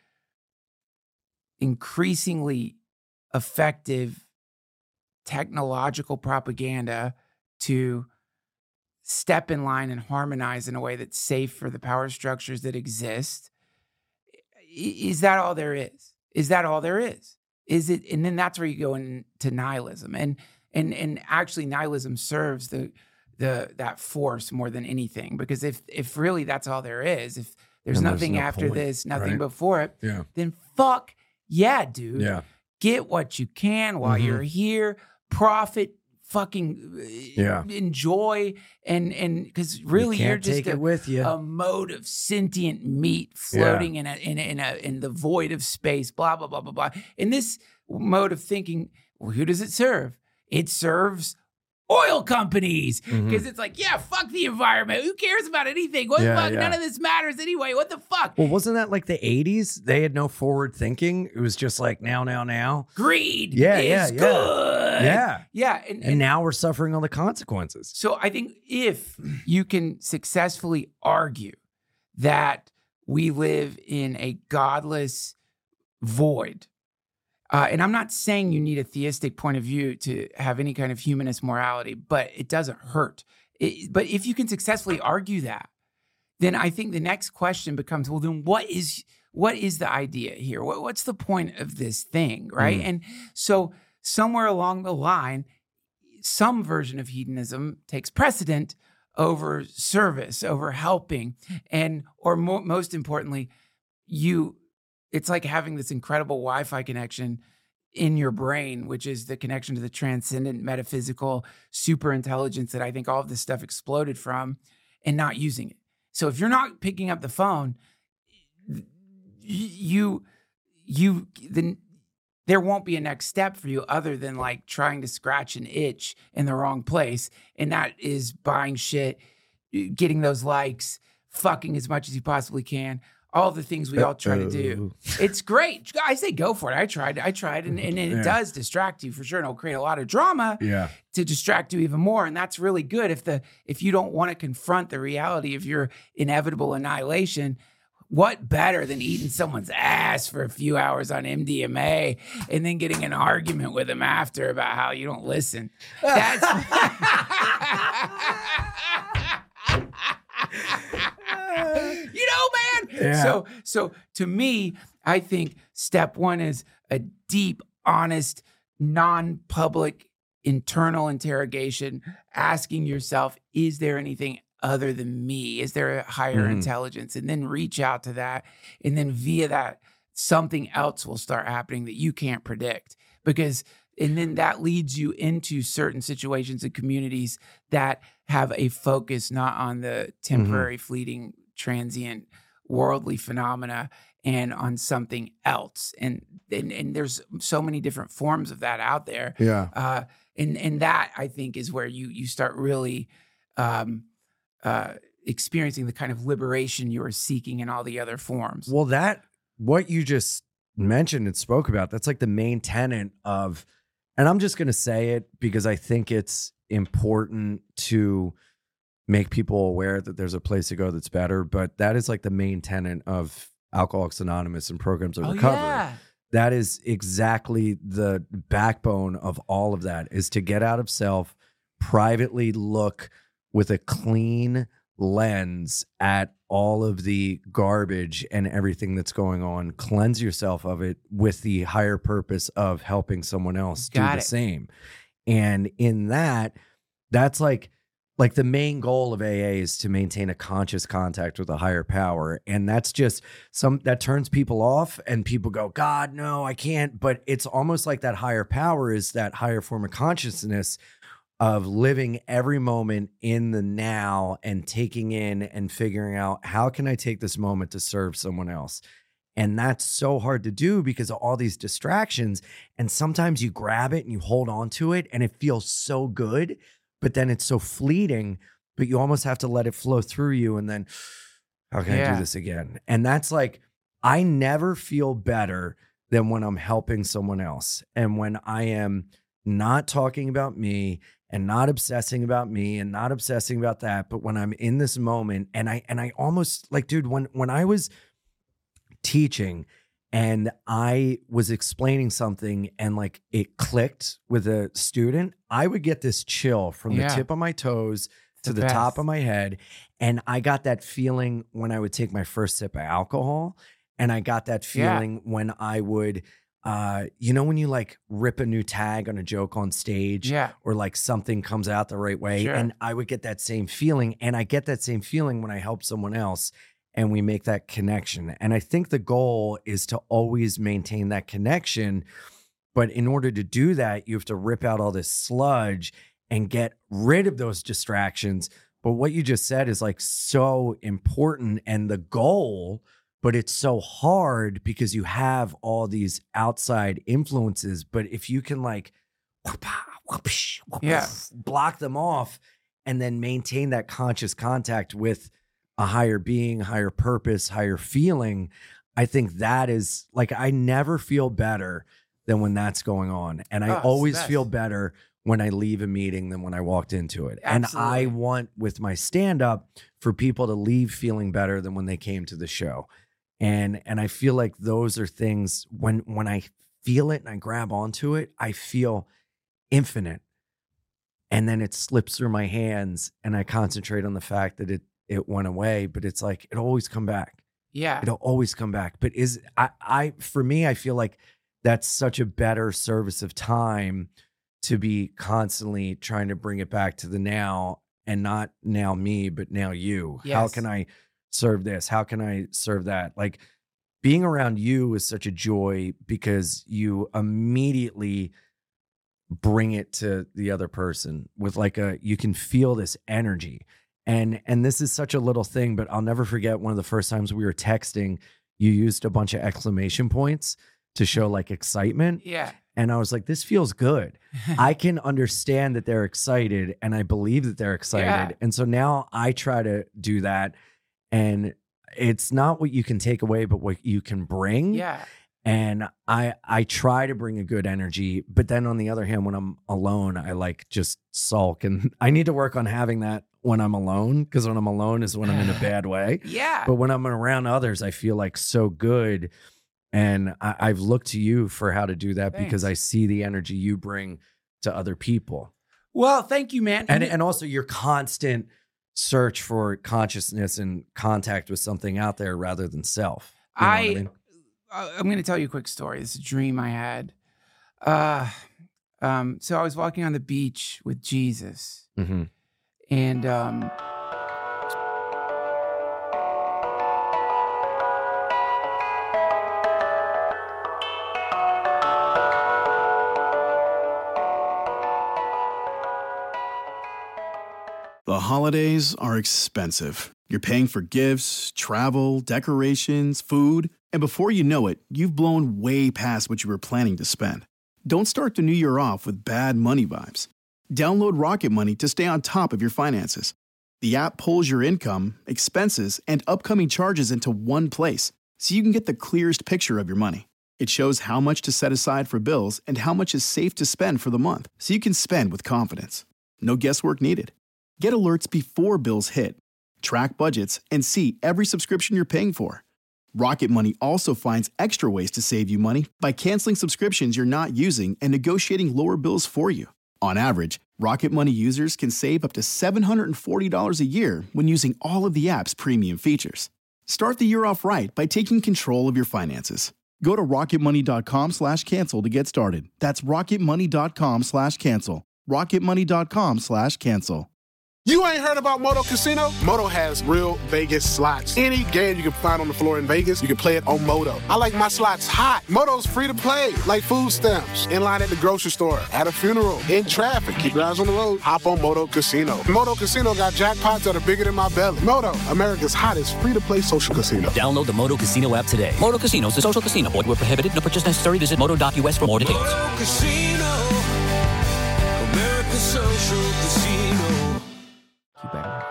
increasingly effective technological propaganda to step in line and harmonize in a way that's safe for the power structures that exist? I- Is that all there is? Is that all there is? Is it? And then that's where you go into nihilism, and and and actually nihilism serves the the that force more than anything, because if if really that's all there is, if there's Then there's nothing no after point, this, nothing right? before it, Yeah. then fuck yeah, dude. Yeah. Get what you can while Mhm. you're here. Profit, fucking uh, Yeah. enjoy, and and because really you you're can't just take a, it with you. a mode of sentient meat floating in a in a, in a in the void of space. Blah blah blah blah blah. In this mode of thinking, well, who does it serve? It serves oil companies, because Mhm. it's like, yeah, fuck the environment. Who cares about anything? What Yeah, fuck? yeah. None of this matters anyway. What the fuck? Well, wasn't that like the eighties? They had no forward thinking. It was just like now, now, now. Greed Yeah, is yeah, yeah. good. Yeah. Yeah. And, And now we're suffering all the consequences. so I think if you can successfully argue that we live in a godless void. Uh, and I'm not saying you need a theistic point of view to have any kind of humanist morality, but it doesn't hurt. It, but if you can successfully argue that, then I think the next question becomes, well, then what is what is the idea here? What, what's the point of this thing, right? Mm. And so somewhere along the line, some version of hedonism takes precedent over service, over helping, and or mo- most importantly, you. It's like having this incredible Wi-Fi connection in your brain, which is the connection to the transcendent, metaphysical, super intelligence that I think all of this stuff exploded from, and not using it. So if you're not picking up the phone, you, you, then there won't be a next step for you other than like trying to scratch an itch in the wrong place. And that is buying shit, getting those likes, fucking as much as you possibly can. All the things we all try to do. It's great. I say go for it. I tried. I tried. And, and it yeah. does distract you for sure. And it'll create a lot of drama yeah. to distract you even more. And that's really good if the if you don't want to confront the reality of your inevitable annihilation. What better than eating someone's ass for a few hours on M D M A and then getting an argument with them after about how you don't listen? That's you know, man. Yeah. So, so to me, I think step one is a deep, honest, non-public internal interrogation, asking yourself, is there anything other than me? Is there a higher mm. intelligence? And then reach out to that. And then via that, something else will start happening that you can't predict. Because, and then that leads you into certain situations and communities that have a focus not on the temporary, mm-hmm. fleeting, transient, worldly phenomena and on something else. And, and and there's so many different forms of that out there. Yeah. Uh, and and that, I think, is where you you start really um, uh, experiencing the kind of liberation you are seeking in all the other forms. Well, that, what you just mentioned and spoke about, that's like the main tenet of, and I'm just going to say it because I think it's important to make people aware that there's a place to go that's better. But that is like the main tenet of Alcoholics Anonymous and Programs of oh, Recovery. Yeah. That is exactly the backbone of all of that, is to get out of self, privately look with a clean lens at all of the garbage and everything that's going on, cleanse yourself of it with the higher purpose of helping someone else Got do the it. same. And in that, that's like, like the main goal of A A is to maintain a conscious contact with a higher power. And that's just some, that turns people off and people go, God, no, I can't. But it's almost like that higher power is that higher form of consciousness of living every moment in the now and taking in and figuring out, how can I take this moment to serve someone else? And that's so hard to do because of all these distractions. And sometimes you grab it and you hold on to it and it feels so good, but then it's so fleeting, but you almost have to let it flow through you. And then, how can Yeah. I do this again? And that's like, I never feel better than when I'm helping someone else. And when I am not talking about me and not obsessing about me and not obsessing about that. But when I'm in this moment and I, and I almost like, dude, when, when I was teaching and I was explaining something and like it clicked with a student, I would get this chill from the Yeah. tip of my toes to the the top best. of my head. And I got that feeling when I would take my first sip of alcohol. And I got that Yeah. feeling when I would, uh, you know, when you like rip a new tag on a joke on stage, Yeah. or like something comes out the right way. Sure. And I would get that same feeling. And I get that same feeling when I help someone else and we make that connection. And I think the goal is to always maintain that connection. But in order to do that, you have to rip out all this sludge and get rid of those distractions. But what you just said is like so important and the goal, but it's so hard because you have all these outside influences. But if you can like Yeah. block them off and then maintain that conscious contact with a higher being, higher purpose, higher feeling, I think that is like, I never feel better than when that's going on. And I Oh, it's the always best. feel better when I leave a meeting than when I walked into it. Absolutely. And I want with my stand-up for people to leave feeling better than when they came to the show. And and I feel like those are things when when I feel it and I grab onto it, I feel infinite. And then it slips through my hands and I concentrate on the fact that it it went away, but it's like it'll always come back. Yeah. It'll always come back. But is I I for me, I feel like that's such a better service of time to be constantly trying to bring it back to the now, and not now me, but now you. Yes. How can I serve this? How can I serve that? Like being around you is such a joy because you immediately bring it to the other person with like a, you can feel this energy. And and this is such a little thing, but I'll never forget one of the first times we were texting, you used a bunch of exclamation points to show like excitement. Yeah. And I was like, this feels good. I can understand that they're excited and I believe that they're excited. Yeah. And so now I try to do that. And it's not what you can take away, but what you can bring. Yeah. And I I try to bring a good energy. But then on the other hand, when I'm alone, I like just sulk. And I need to work on having that when I'm alone, because when I'm alone is when I'm in a bad way. Yeah. But when I'm around others, I feel like so good. And I, I've looked to you for how to do that. Thanks. Because I see the energy you bring to other people. Well, thank you, man. And and also your constant search for consciousness and contact with something out there rather than self. You know I, what I mean? uh, I'm going to tell you a quick story. It's a dream I had. Uh, um, so I was walking on the beach with Jesus, Mm-hmm. and um, The holidays are expensive. You're paying for gifts, travel, decorations, food, and before you know it, you've blown way past what you were planning to spend. Don't start the new year off with bad money vibes. Download Rocket Money to stay on top of your finances. The app pulls your income, expenses, and upcoming charges into one place, so you can get the clearest picture of your money. It shows how much to set aside for bills and how much is safe to spend for the month, so you can spend with confidence. No guesswork needed. Get alerts before bills hit, track budgets, and see every subscription you're paying for. Rocket Money also finds extra ways to save you money by canceling subscriptions you're not using and negotiating lower bills for you. On average, Rocket Money users can save up to seven hundred forty dollars a year when using all of the app's premium features. Start the year off right by taking control of your finances. Go to rocketmoney.com slash cancel to get started. That's rocketmoney.com slash cancel. rocketmoney.com slash cancel. You ain't heard about Moto Casino? Moto has real Vegas slots. Any game you can find on the floor in Vegas, you can play it on Moto. I like my slots hot. Moto's free to play, like food stamps, in line at the grocery store, at a funeral, in traffic. Keep your eyes on the road. Hop on Moto Casino. Moto Casino got jackpots that are bigger than my belly. Moto, America's hottest free-to-play social casino. Download the Moto Casino app today. Moto Casino is a social casino. Void where prohibited. No purchase necessary. Visit moto dot u s for more details. Moto Casino, America's social casino. you better.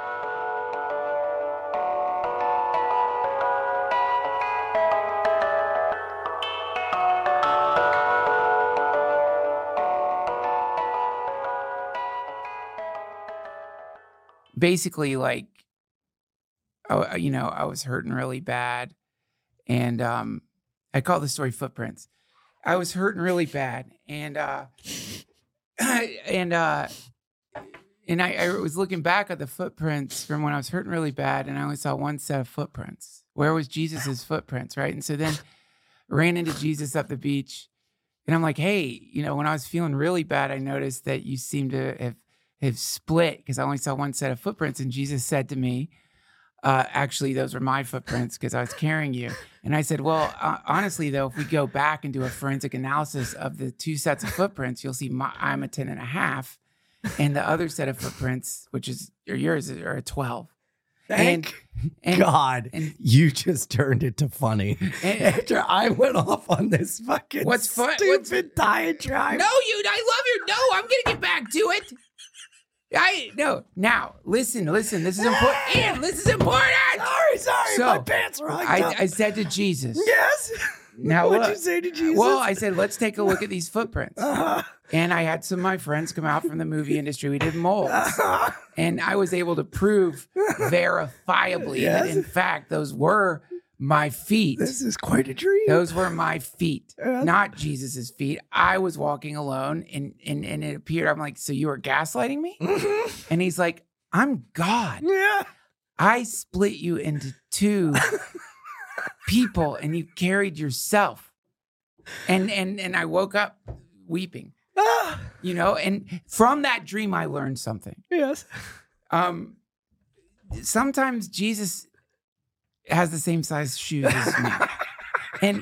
Basically, like, I, you know, I was hurting really bad, and um, I call the story Footprints. I was hurting really bad, and uh, and uh, and I, I was looking back at the footprints from when I was hurting really bad, and I only saw one set of footprints. Where was Jesus's footprints, right? And so then ran into Jesus up the beach, and I'm like, hey, you know, when I was feeling really bad, I noticed that you seem to have have split because I only saw one set of footprints, and Jesus said to me, Uh, actually, those were my footprints because I was carrying you. And I said, well, uh, honestly, though, if we go back and do a forensic analysis of the two sets of footprints, you'll see my, I'm a ten and a half. And the other set of footprints, which is or yours, are a twelve. Thank and, and, God and, you just turned it to funny. And, After I went off on this fucking what's fun, stupid what's, diatribe. No, you, I love your, no, I'm going to get back to it. I no. Now listen, listen. This is important. Ian, this is important. Sorry, sorry. So, my pants are I, up. I said to Jesus, Yes. Now What'd look. you say to Jesus? Well, I said, let's take a look at these footprints. Uh-huh. And I had some of my friends come out from the movie industry. We did molds. Uh-huh. And I was able to prove verifiably Yes. that, in fact, those were my feet. This is quite a dream. Those were my feet, Yes. not Jesus's feet. I was walking alone, and, and, and it appeared, I'm like, so you were gaslighting me? And he's like, I'm God. Yeah. I split you into two people, and you carried yourself. And and and I woke up weeping, Ah, you know. And from that dream, I learned something. yes. Um, sometimes Jesus has the same size shoes as me, and.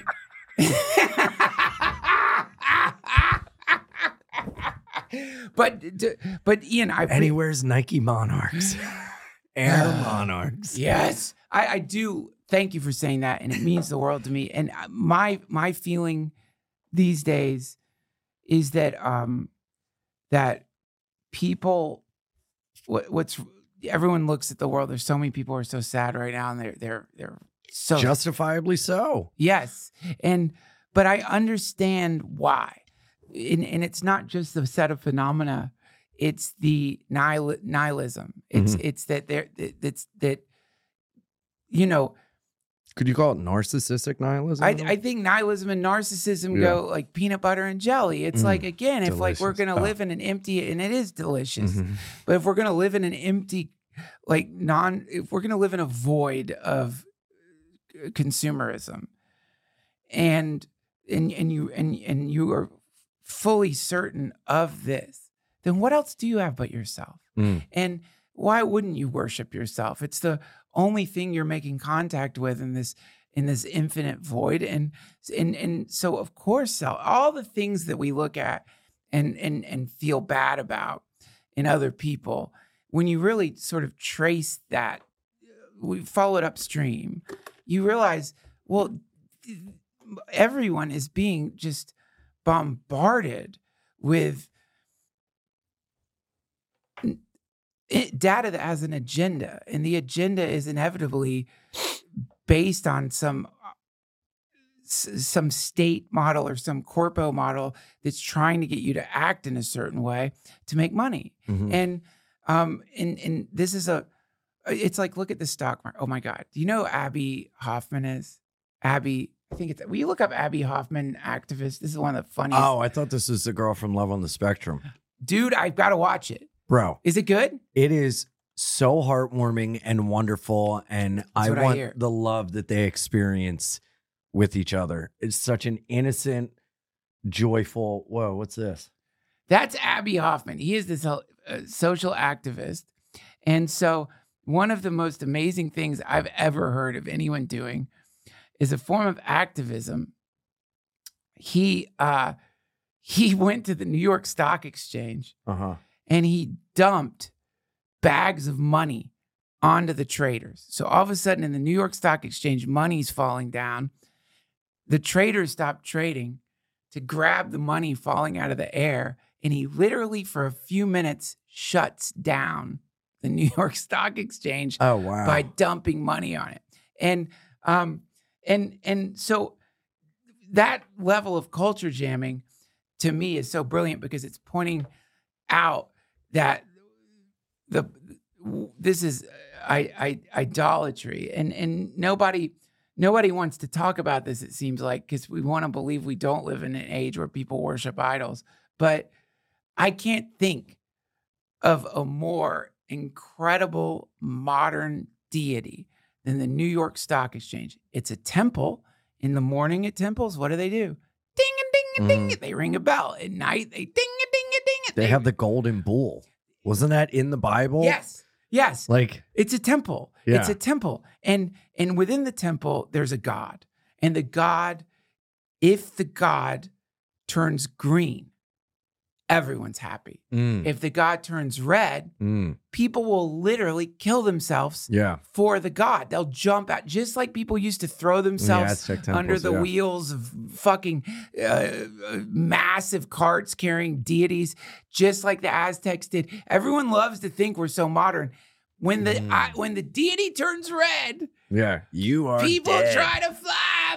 But but Ian, I And he wears Nike Monarchs. Air Monarchs. Yes, I, I do. Thank you for saying that, and it means the world to me. And my my feeling these days is that um that people, what what's everyone looks at the world. There's so many people who are so sad right now, and they're they're they're so Justifiably so. yes, and but I understand why, and and it's not just the set of phenomena. It's the nihil- nihilism. It's Mhm. it's that there it's that you know. Could you call it narcissistic nihilism? I, I think nihilism and narcissism Yeah. go like peanut butter and jelly. It's Mm, like, again, if like we're delicious. going to Oh. live in an empty, and it is delicious, Mhm. but if we're going to live in an empty, like non, if we're going to live in a void of uh, consumerism, and and and you and and you are fully certain of this, then what else do you have but yourself? Mm. And why wouldn't you worship yourself? It's the only thing you're making contact with in this in this infinite void. And and and so of course, all the things that we look at and and and feel bad about in other people, when you really sort of trace that, we follow it upstream, you realize, well, everyone is being just bombarded with It, data that has an agenda, and the agenda is inevitably based on some s- some state model or some corpo model that's trying to get you to act in a certain way to make money. Mhm. And um and and this is a it's like, look at the stock market. Oh my God, do you know who Abby Hoffman is? Abby, I think it's. Will you look up Abby Hoffman, activist? This is one of the funniest. Oh, I thought this was the girl from Love on the Spectrum. Dude, I've got to watch it. Bro, Is it good? it is so heartwarming and wonderful. And I what I want hear. the love that they experience with each other. It's such an innocent, joyful. Whoa, what's this? That's Abby Hoffman. He is this uh, social activist. And so one of the most amazing things I've ever heard of anyone doing is a form of activism. He uh, he went to the New York Stock Exchange Uh huh. and he dumped bags of money onto the traders. So all of a sudden in the New York Stock Exchange, money's falling down. The traders stopped trading to grab the money falling out of the air. And he literally, for a few minutes, shuts down the New York Stock Exchange Oh, wow. by dumping money on it. And um and and so that level of culture jamming to me is so brilliant because it's pointing out that the this is I, I idolatry, and and nobody nobody wants to talk about this, it seems like, because we want to believe we don't live in an age where people worship idols. But I can't think of a more incredible modern deity than the New York Stock Exchange. It's a temple. In the morning at temples, what do they do? Ding and ding and ding. Mm. They ring a bell. At night, they ding and ding and ding. They have the golden bull. Wasn't that in the Bible? Yes. Yes. Like, It's a temple. It's Yeah. a temple. And and within the temple, there's a God. And the God, if the God turns green, everyone's happy. mm, If the God turns red, mm, people will literally kill themselves yeah. for the God. They'll jump out, just like people used to throw themselves Aztec temples, under the yeah. wheels of fucking uh, uh, massive carts carrying deities, just like the Aztecs did. Everyone loves to think we're so modern. When the Mm. I, when the deity turns red, Yeah. You are people dead. try to fly,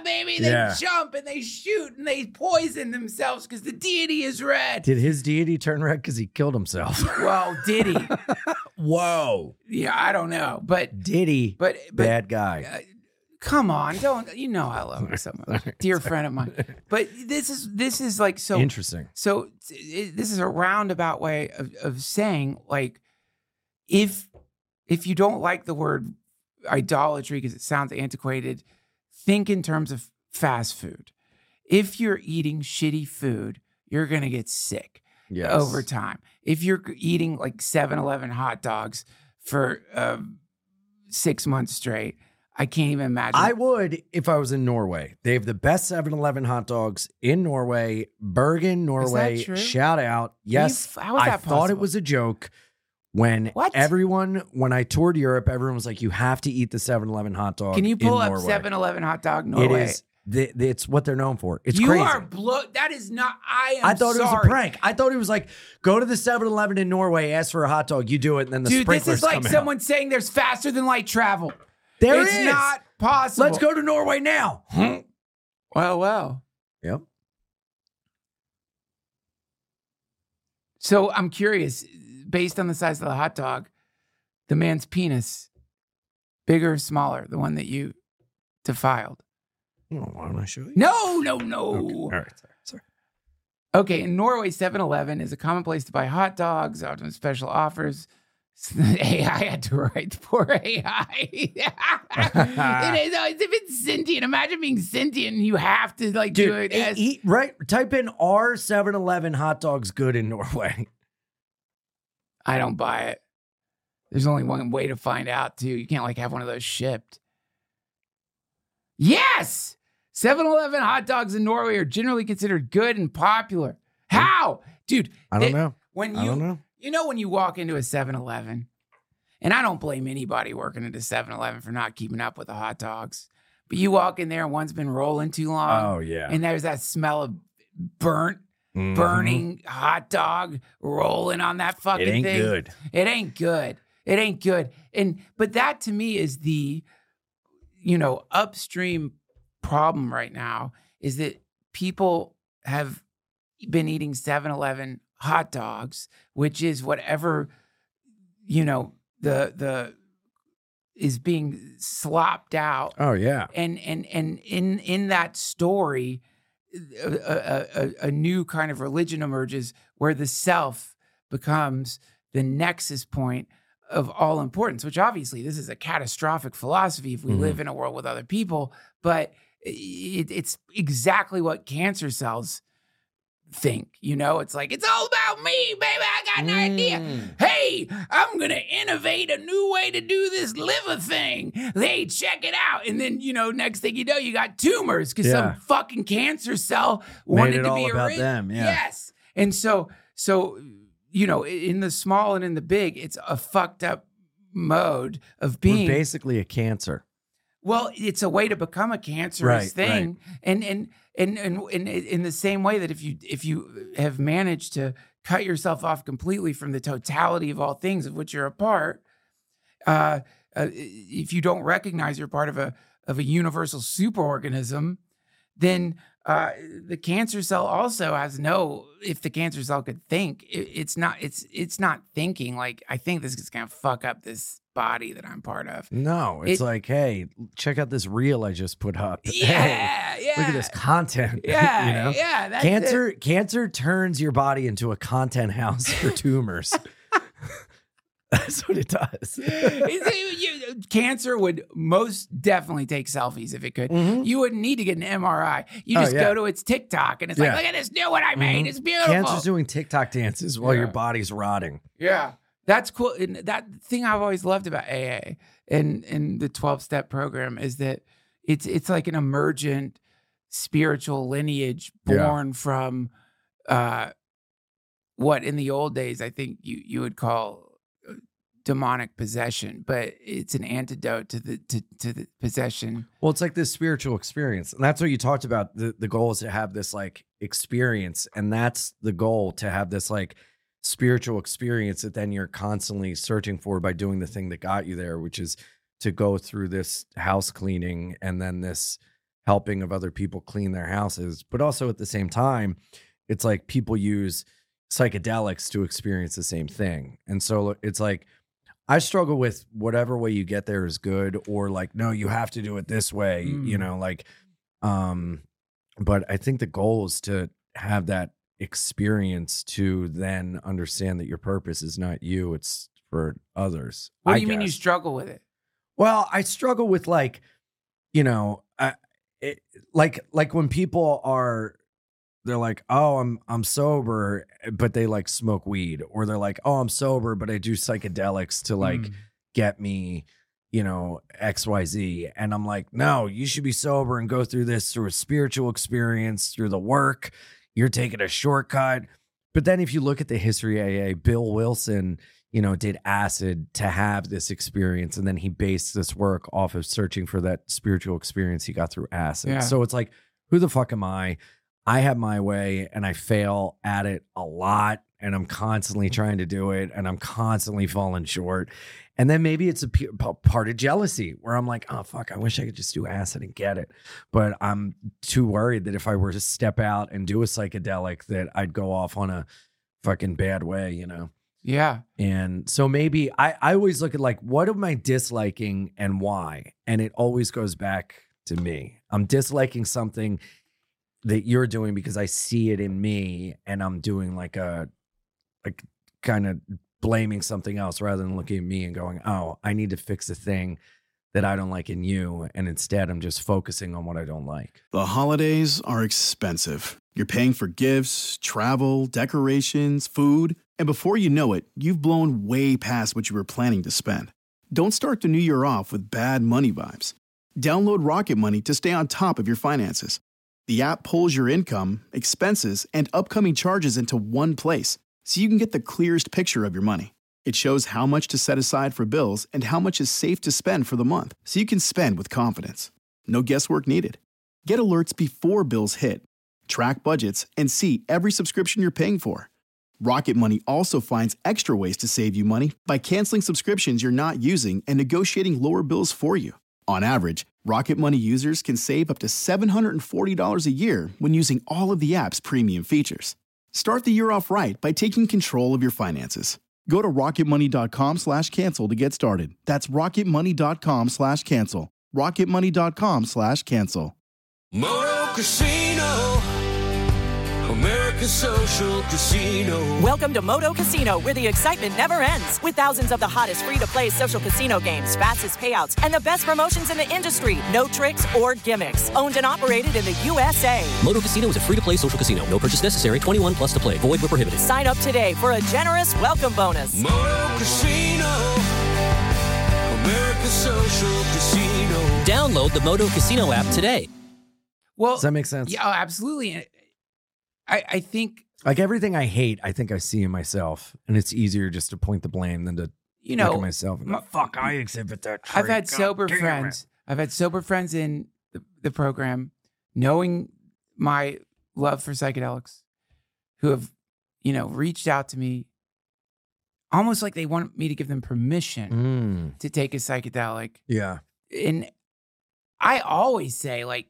baby. They Yeah. jump and they shoot and they poison themselves because the deity is red. Did his deity turn red because he killed himself? Well, did he? Whoa. Yeah, I don't know. But, Did he? but, but Bad guy. uh, come on, don't, you know, I love him so much. Dear friend of mine. But this is, this is like, so Interesting. So it, this is a roundabout way of, of saying, like, if if you don't like the word idolatry because it sounds antiquated, think in terms of fast food. If you're eating shitty food, you're going to get sick Yes. over time. If you're eating like seven eleven hot dogs for uh, six months straight, I can't even imagine. I would if I was in Norway. They have the best seven eleven hot dogs in Norway. Bergen, Norway. true? Shout out. Yes. How is I that thought it possible? was a joke. When What? everyone, when I toured Europe, everyone was like, you have to eat the seven eleven hot dog. Can you pull in up Norway. seven eleven hot dog Norway? It is. The, the- it's what they're known for. It's you crazy. are blow. That is not. I am. I thought it was a sorry. prank. I thought it was like, go to the seven eleven in Norway, ask for a hot dog, you do it, and then the Dude, this sprinklers is like come out. someone saying there's faster than light travel. There it's is. not possible. Let's go to Norway now. Well, well. Yep. So I'm curious, based on the size of the hot dog, the man's penis, bigger or smaller, the one that you defiled? Oh, why don't I show you? No, no, no. Okay. All right. Sorry. Sorry. Okay, in Norway, seven eleven is a common place to buy hot dogs, often special offers. A I had to write the poor A I. it is, if it's sentient, imagine being sentient and you have to like do Dude, it as. eat, right? Type in are seven eleven hot dogs good in Norway? I don't buy it. There's only one way to find out, too. You can't like have one of those shipped. Yes! seven eleven hot dogs in Norway are generally considered good and popular. How? Dude. I don't they- know. When you, I don't know. You know when you walk into a seven eleven, and I don't blame anybody working at a seven eleven for not keeping up with the hot dogs, but you walk in there and one's been rolling too long. Oh, yeah. And there's that smell of burnt, Mhm. burning hot dog rolling on that fucking It ain't thing. good. It ain't good. It ain't good. And but that to me is the, you know, upstream problem right now is that people have been eating seven eleven hot dogs, which is whatever, you know, the the is being slopped out. Oh, yeah. And and and in in that story, a, a, a, a new kind of religion emerges where the self becomes the nexus point of all importance, which obviously this is a catastrophic philosophy if we Mhm. live in a world with other people, but it, it's exactly what cancer cells think. You know, it's like, it's all about me, baby. I got an idea. Mm. Hey, I'm going to innovate a new way to do this liver thing. Hey, check it out. And then, you know, next thing you know, you got tumors because Yeah. some fucking cancer cell Made wanted it to all be about ori- them, yeah. Yes. And so, so, you know, in the small and in the big, it's a fucked up mode of We're being. basically a cancer. Well, it's a way to become a cancerous Right, thing, and and and and in in the same way that if you if you have managed to cut yourself off completely from the totality of all things of which you're a part, uh, uh, if you don't recognize you're part of a of a universal superorganism, then uh, the cancer cell also has no. If the cancer cell could think, it, it's not. It's it's not thinking like I think this is gonna fuck up this body that I'm part of. No, it's It- like, hey, check out this reel I just put up. Yeah, Hey, yeah. look at this content. Yeah, you know? yeah. That's Cancer, cancer turns your body into a content house for tumors. That's what it does. It's- you- cancer would most definitely take selfies if it could. Mhm. You wouldn't need to get an M R I. You Oh, just yeah. go to its TikTok and it's Yeah. like, look at this new one I made. Mhm. It's beautiful. Cancer's doing TikTok dances while your Yeah. body's rotting. Yeah. That's cool. And that thing I've always loved about A A and, and the twelve-step program is that it's it's like an emergent spiritual lineage Yeah. born from uh, what in the old days I think you, you would call uh, demonic possession, but it's an antidote to the to, to the possession. Well, it's like this spiritual experience. And that's what you talked about. The, the goal is to have this like experience. And that's the goal, to have this like spiritual experience that then you're constantly searching for by doing the thing that got you there, which is to go through this house cleaning and then this helping of other people clean their houses. But also at the same time, it's like people use psychedelics to experience the same thing. And so it's like, I struggle with whatever way you get there is good, or like, no, you have to do it this way, mm. you know, like, um, but I think the goal is to have that experience to then understand that your purpose is not you, it's for others. What do I you mean guess. you struggle with it? Well, I struggle with like, you know, I, it, like, like when people are, they're like, oh, I'm I'm sober, but they like smoke weed, or they're like, oh, I'm sober, but I do psychedelics to like mm. get me, you know, X Y Z. And I'm like, no, you should be sober and go through this through a spiritual experience, through the work. You're taking a shortcut. But then if you look at the history of A A, Bill Wilson, you know, did acid to have this experience. And then he based this work off of searching for that spiritual experience he got through acid. Yeah. So it's like, who the fuck am I? I have my way and I fail at it a lot, and I'm constantly trying to do it, and I'm constantly falling short. And then maybe it's a p- part of jealousy where I'm like, oh, fuck, I wish I could just do acid and get it. But I'm too worried that if I were to step out and do a psychedelic, that I'd go off on a fucking bad way, you know? Yeah. And so maybe I, I always look at like, what am I disliking and why? And it always goes back to me. I'm disliking something that you're doing because I see it in me, and I'm doing like a, like kind of blaming something else rather than looking at me and going, oh, I need to fix the thing that I don't like in you. And instead I'm just focusing on what I don't like. The holidays are expensive. You're paying for gifts, travel, decorations, food, and before you know it, you've blown way past what you were planning to spend. Don't start the new year off with bad money vibes. Download Rocket Money to stay on top of your finances. The app pulls your income, expenses, and upcoming charges into one place, so you can get the clearest picture of your money. It shows how much to set aside for bills and how much is safe to spend for the month, so you can spend with confidence. No guesswork needed. Get alerts before bills hit, track budgets, and see every subscription you're paying for. Rocket Money also finds extra ways to save you money by canceling subscriptions you're not using and negotiating lower bills for you. On average, Rocket Money users can save up to seven hundred forty dollars a year when using all of the app's premium features. Start the year off right by taking control of your finances. Go to rocketmoney.com slash cancel to get started. That's rocketmoney.com slash cancel. rocketmoney.com slash cancel. Moto Casino, America's social casino. Welcome to Moto Casino, where the excitement never ends. With thousands of the hottest free-to-play social casino games, fastest payouts, and the best promotions in the industry. No tricks or gimmicks. Owned and operated in the U S A. Moto Casino is a free-to-play social casino. No purchase necessary. twenty-one plus to play. Void where prohibited. Sign up today for a generous welcome bonus. Moto Casino, America's social casino. Download the Moto Casino app today. Well, Does that make sense? Yeah, oh, absolutely. I, I think like everything I hate, I think I see in myself, and it's easier just to point the blame than to you know look at myself and go, fuck, I exhibit that trait. I've had God sober damn friends. it. I've had sober friends in the, the program, knowing my love for psychedelics, who have, you know, reached out to me almost like they want me to give them permission Mm. to take a psychedelic. Yeah. And I always say, like,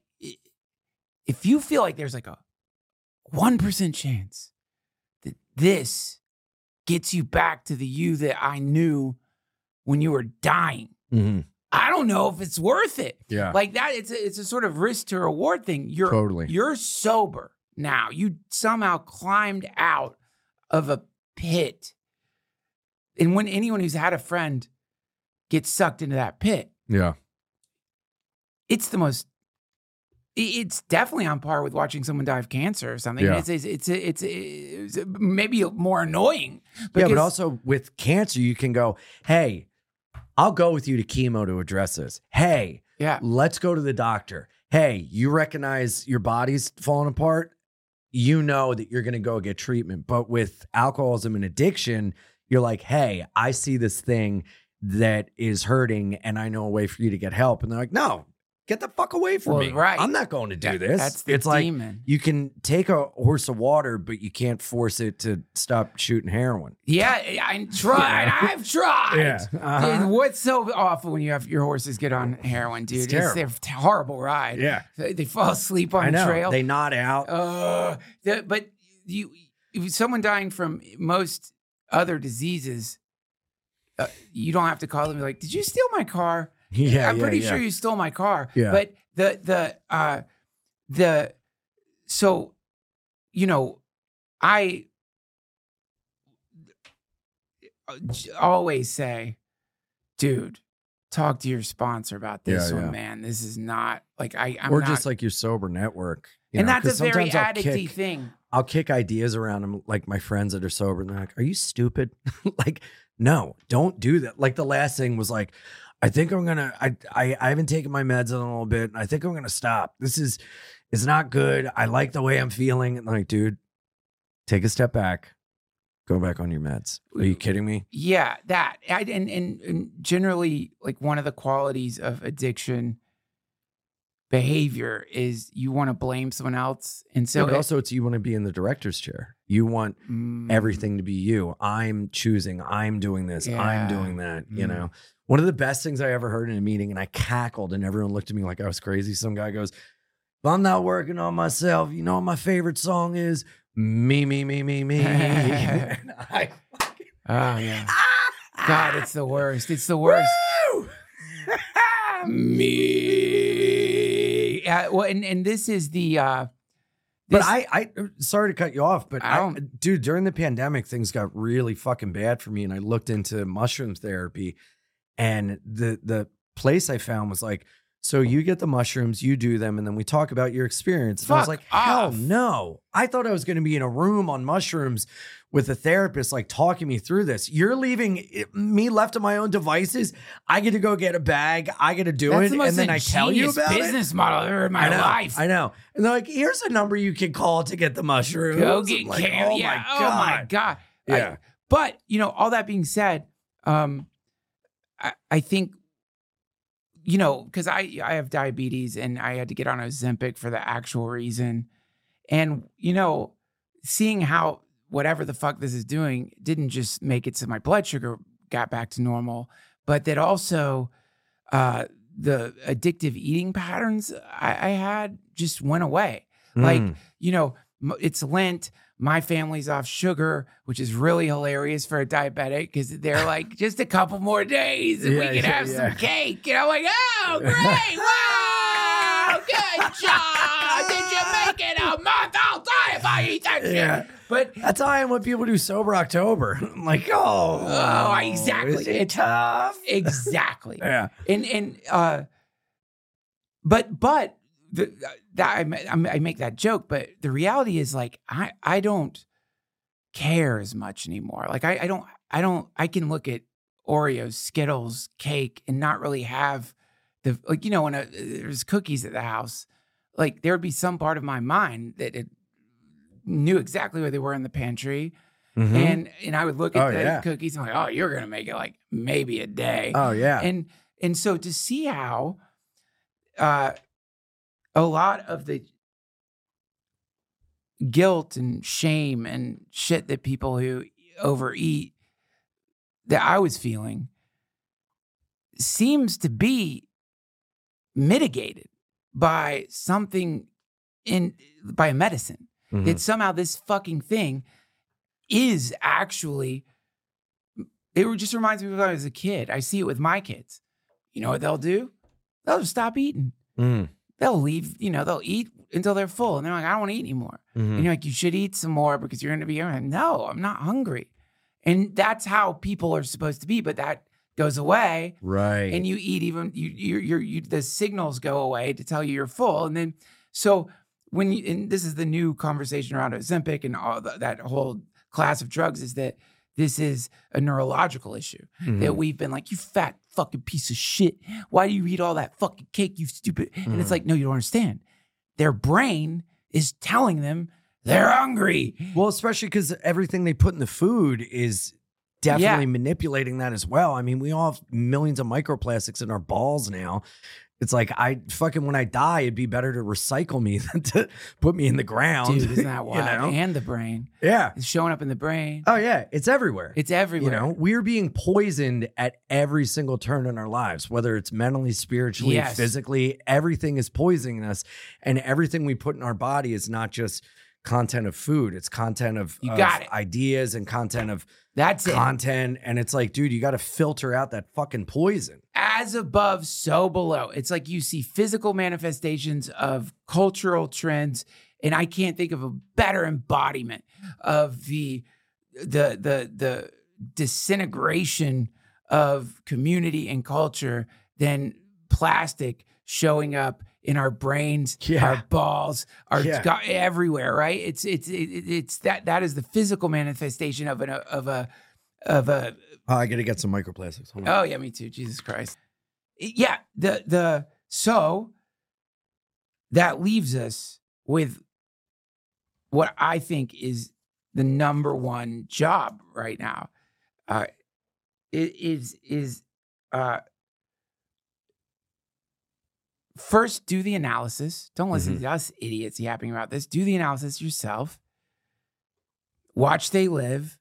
if you feel like there's like a one percent chance that this gets you back to the you that I knew when you were dying, Mm-hmm. I don't know if it's worth it. Yeah. Like that, it's a, it's a sort of risk to reward thing. You're Totally. You're sober now. You somehow climbed out of a pit. And when anyone who's had a friend gets sucked into that pit, Yeah. it's the most. It's definitely on par with watching someone die of cancer or something. Yeah. It's, it's, it's, it's, it's maybe more annoying. Yeah, because- but also with cancer, you can go, hey, I'll go with you to chemo to address this. Hey, yeah, let's go to the doctor. Hey, you recognize your body's falling apart? You know that you're going to go get treatment. But with alcoholism and addiction, you're like, hey, I see this thing that is hurting and I know a way for you to get help. And they're like, no, get the fuck away from Well, me. right. I'm not going to do That- this. that's the it's like demon. you can take a horse of water, but you can't force it to stop shooting heroin. Yeah, I tried. I've tried. Yeah. Uh-huh. Dude, what's so awful when you have your horses get on heroin, dude? It's It's, terrible. a horrible ride. Yeah. They, they fall asleep on I know. the trail. They nod out. Uh, the- but you, if someone dying from most other diseases, uh, you don't have to call them and be like, did you steal my car? yeah, I'm yeah, pretty yeah. sure you stole my car. Yeah. But the the uh the so you know, I always say, dude, talk to your sponsor about this Yeah, one, yeah. man. This is not like I I'm or not, just like your sober network. you and know, that's 'cause a very sometimes I'll addicty kick- thing. I'll kick ideas around them, like my friends that are sober, and they're like, "Are you stupid?" Like, no, don't do that. Like the last thing was like, "I think I'm gonna. I I, I haven't taken my meds in a little bit, and I think I'm gonna stop. This is, it's not good. I like the way I'm feeling." And like, dude, take a step back, go back on your meds. Are you kidding me? Yeah, that I, and, and and generally, like one of the qualities of addiction behavior is you want to blame someone else, and so So but it- also, it's you want to be in the director's chair. You want Mm, everything to be you. I'm choosing. I'm doing this. Yeah. I'm doing that. You Mm. know, one of the best things I ever heard in a meeting, and I cackled, and everyone looked at me like I was crazy. Some guy goes, "If I'm not working on myself, you know what my favorite song is? Me, me, me, me, me." And I fucking, Oh yeah, God, it's the worst. It's the worst. Woo! Me. Yeah, well, and and this is the. uh But this- I, I, sorry to cut you off, but I I don't- dude, during the pandemic, things got really fucking bad for me, and I looked into mushroom therapy, and the the place I found was like, so you get the mushrooms, you do them, and then we talk about your experience. And I was Fuck like, hell off. no! I thought I was going to be in a room on mushrooms with a therapist, like talking me through this. You're leaving it- me left to my own devices. I get to go get a bag. I get to do That's it, the most and then I tell you ingenious about it. business model I've ever heard in my I know, life. I know. And they're like, here's a number you can call to get the mushrooms. Go I'm get like, cam- oh yeah. my Oh God. my god. I- Yeah. but you know, all that being said, um, I, I think, you know, because I I have diabetes and I had to get on Ozempic for the actual reason, and you know, seeing how whatever the fuck this is doing didn't just make it so my blood sugar got back to normal, but that also uh, the addictive eating patterns I, I had just went away. Like, Mm. you know, m- it's Lent. My family's off sugar, which is really hilarious for a diabetic because they're like, just a couple more days and Yeah, we can yeah, have yeah. some cake. And I'm like, oh, great. Wow. Good job. Did you make it a month? I'll die if I eat that shit. Yeah. But That's how I am when people do sober October. I'm like, oh, Oh, exactly. Is it It's- tough? exactly. Yeah. And, and, uh, but, but, the, that I, ma- I make that joke, but the reality is like, I, I don't care as much anymore. Like I, I don't, I don't, I can look at Oreos, Skittles, cake and not really have the, like, you know, when a, there's cookies at the house, like there would be some part of my mind that it knew exactly where they were in the pantry. Mhm. And, and I would look at Oh, the yeah. cookies and I'm like, oh, you're going to make it like maybe a day. Oh, yeah. And, and so to see how, uh, a lot of the guilt and shame and shit that people who overeat that I was feeling seems to be mitigated by something in by a medicine. Mhm. That somehow this fucking thing is actually it just reminds me of when I was a kid. I see it with my kids. You know what they'll do? They'll just stop eating. Mm. They'll leave, you know, they'll eat until they're full. And they're like, I don't want to eat anymore. Mhm. And you're like, you should eat some more because you're going to be hungry. No, I'm not hungry. And that's how people are supposed to be. But that goes away. Right. And you eat even, you, you, you, you, the signals go away to tell you you're full. And then, so when you, and this is the new conversation around Ozempic and all the, that whole class of drugs is that this is a neurological issue Mhm. that we've been like, you fat fucking piece of shit. Why do you eat all that fucking cake, you stupid? And it's Mhm. like, no, you don't understand. Their brain is telling them they're hungry. Well, especially because everything they put in the food is definitely Yeah. manipulating that as well. I mean, we all have millions of microplastics in our balls now. It's like I fucking when I die, it'd be better to recycle me than to put me in the ground. Dude, isn't that wild? You know? And the brain. Yeah. It's showing up in the brain. Oh yeah, it's everywhere. It's everywhere. You know, we're being poisoned at every single turn in our lives, whether it's mentally, spiritually, Yes. physically, everything is poisoning us. And everything we put in our body is not just content of food, it's content of, You of got it. ideas and content of That's it. content. And it's like, dude, you got to filter out that fucking poison. As above, so below. It's like you see physical manifestations of cultural trends, and I can't think of a better embodiment of the the the the disintegration of community and culture than plastic showing up in our brains, Yeah. our balls, our Yeah. go- everywhere. Right? It's it's it, it's that that is the physical manifestation of an of a of a Oh, I got to get some microplastics. Hold on. Oh yeah, me too. Jesus Christ. Yeah, the the so that leaves us with what I think is the number one job right now. Uh, it is is uh, first do the analysis. Don't listen Mhm. to us idiots yapping about this. Do the analysis yourself. Watch They Live.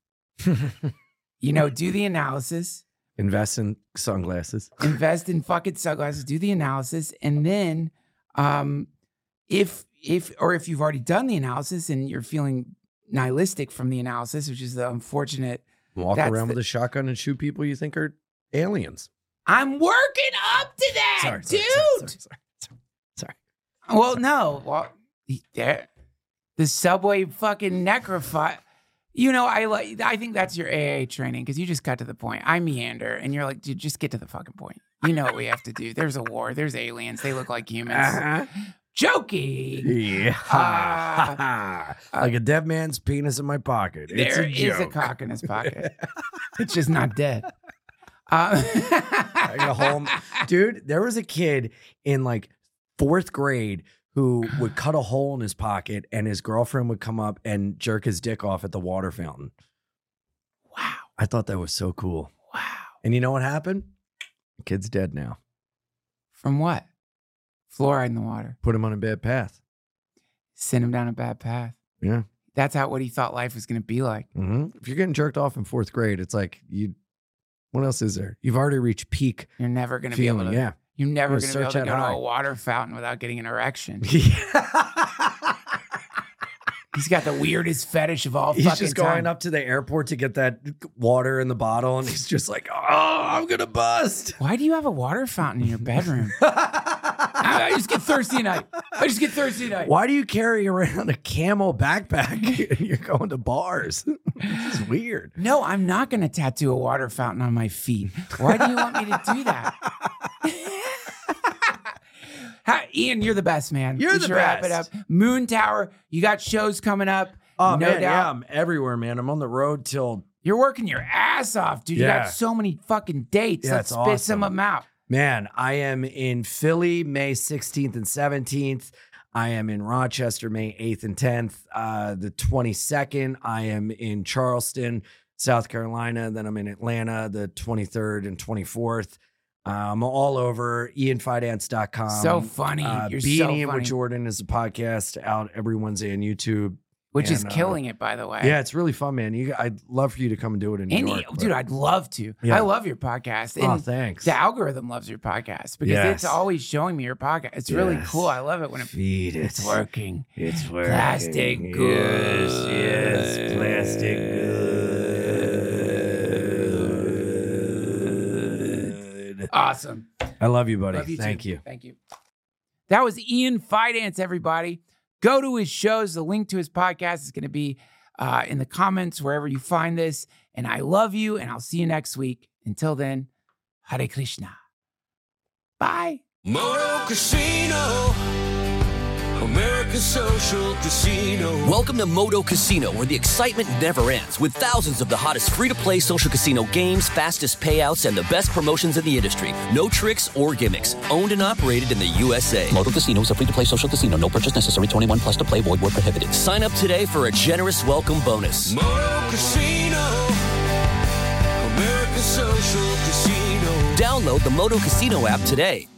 You know, do the analysis. Invest in sunglasses. Invest in fucking sunglasses, do the analysis, and then um, if if or if you've already done the analysis and you're feeling nihilistic from the analysis, which is the unfortunate, Walk That's around the- with a shotgun and shoot people you think are aliens. I'm working up to that, Sorry, dude. sorry, sorry, sorry, sorry, sorry. Well, no, well, there, the subway fucking necrophile. You know, I like. I think that's your A A training because you just got to the point. I meander, and you're like, dude, just get to the fucking point. You know what we have to do. There's a war. There's aliens. They look like humans. Uh-huh. Jokey. Yeah. Ah. like a dead man's penis in my pocket. It's There a is a joke. cock in his pocket. It's just not dead. Uh, I got a hole in- Dude, there was a kid in like fourth grade who would cut a hole in his pocket and his girlfriend would come up and jerk his dick off at the water fountain. Wow. I thought that was so cool. Wow. And you know what happened? The kid's dead now. From what? Fluoride in the water. Put him on a bad path. Send him down a bad path. Yeah. That's how what he thought life was going to be like. hmm If you're getting jerked off in fourth grade, it's like you. What else is there? You've already reached peak You're never going to be able feeling. to. Yeah. You're never You're going to be able search to that go to high. a water fountain without getting an erection. Yeah. He's got the weirdest fetish of all He's fucking just going time. up to the airport to get that water in the bottle, and he's just like, "Oh, I'm gonna bust." Why do you have a water fountain in your bedroom? I, I just get thirsty at night. I just get thirsty at night. Why do you carry around a camel backpack and you're going to bars? This is weird. No, I'm not going to tattoo a water fountain on my feet. Why do you want me to do that? How, Ian, you're the best, man. You're we the should wrap it up. best. Moon Tower, you got shows coming up. Oh no man, doubt. yeah, I'm everywhere, man. I'm on the road till You're working your ass off, dude. You Yeah. got so many fucking dates. Yeah, Let's it's spit some awesome. of them out. man. I am in Philly May sixteenth and seventeenth. I am in Rochester May eighth and tenth. Uh, the twenty-second, I am in Charleston, South Carolina. Then I'm in Atlanta the twenty-third and twenty-fourth. I'm all over ian fidance dot com. So funny. Uh, You're Being so Ian funny. with Jordan is a podcast out every Wednesday on YouTube. Which is And, uh, killing it, by the way. Yeah, it's really fun, man. You, I'd love for you to come and do it in New And York. dude, but- I'd love to. Yeah. I love your podcast. Oh, And thanks. the algorithm loves your podcast because Yes. it's always showing me your podcast. It's really Yes. cool. I love it when it, Feed it. it's working. It's working. Plastic Yes, goods. yes, plastic good. Awesome. I love you, buddy. Love you Thank too. you. Thank you. That was Ian Fidance, everybody. Go to his shows. The link to his podcast is going to be uh, in the comments wherever you find this. And I love you, and I'll see you next week. Until then, Hare Krishna. Bye. Moto Casino, America's social casino. Welcome to Moto Casino, where the excitement never ends, with thousands of the hottest free-to-play social casino games, fastest payouts, and the best promotions in the industry. No tricks or gimmicks. Owned and operated in the U S A. Moto Casino is a free-to-play social casino. No purchase necessary. twenty-one plus to play. Void where prohibited. Sign up today for a generous welcome bonus. Moto Casino, America's social casino. Download the Moto Casino app today.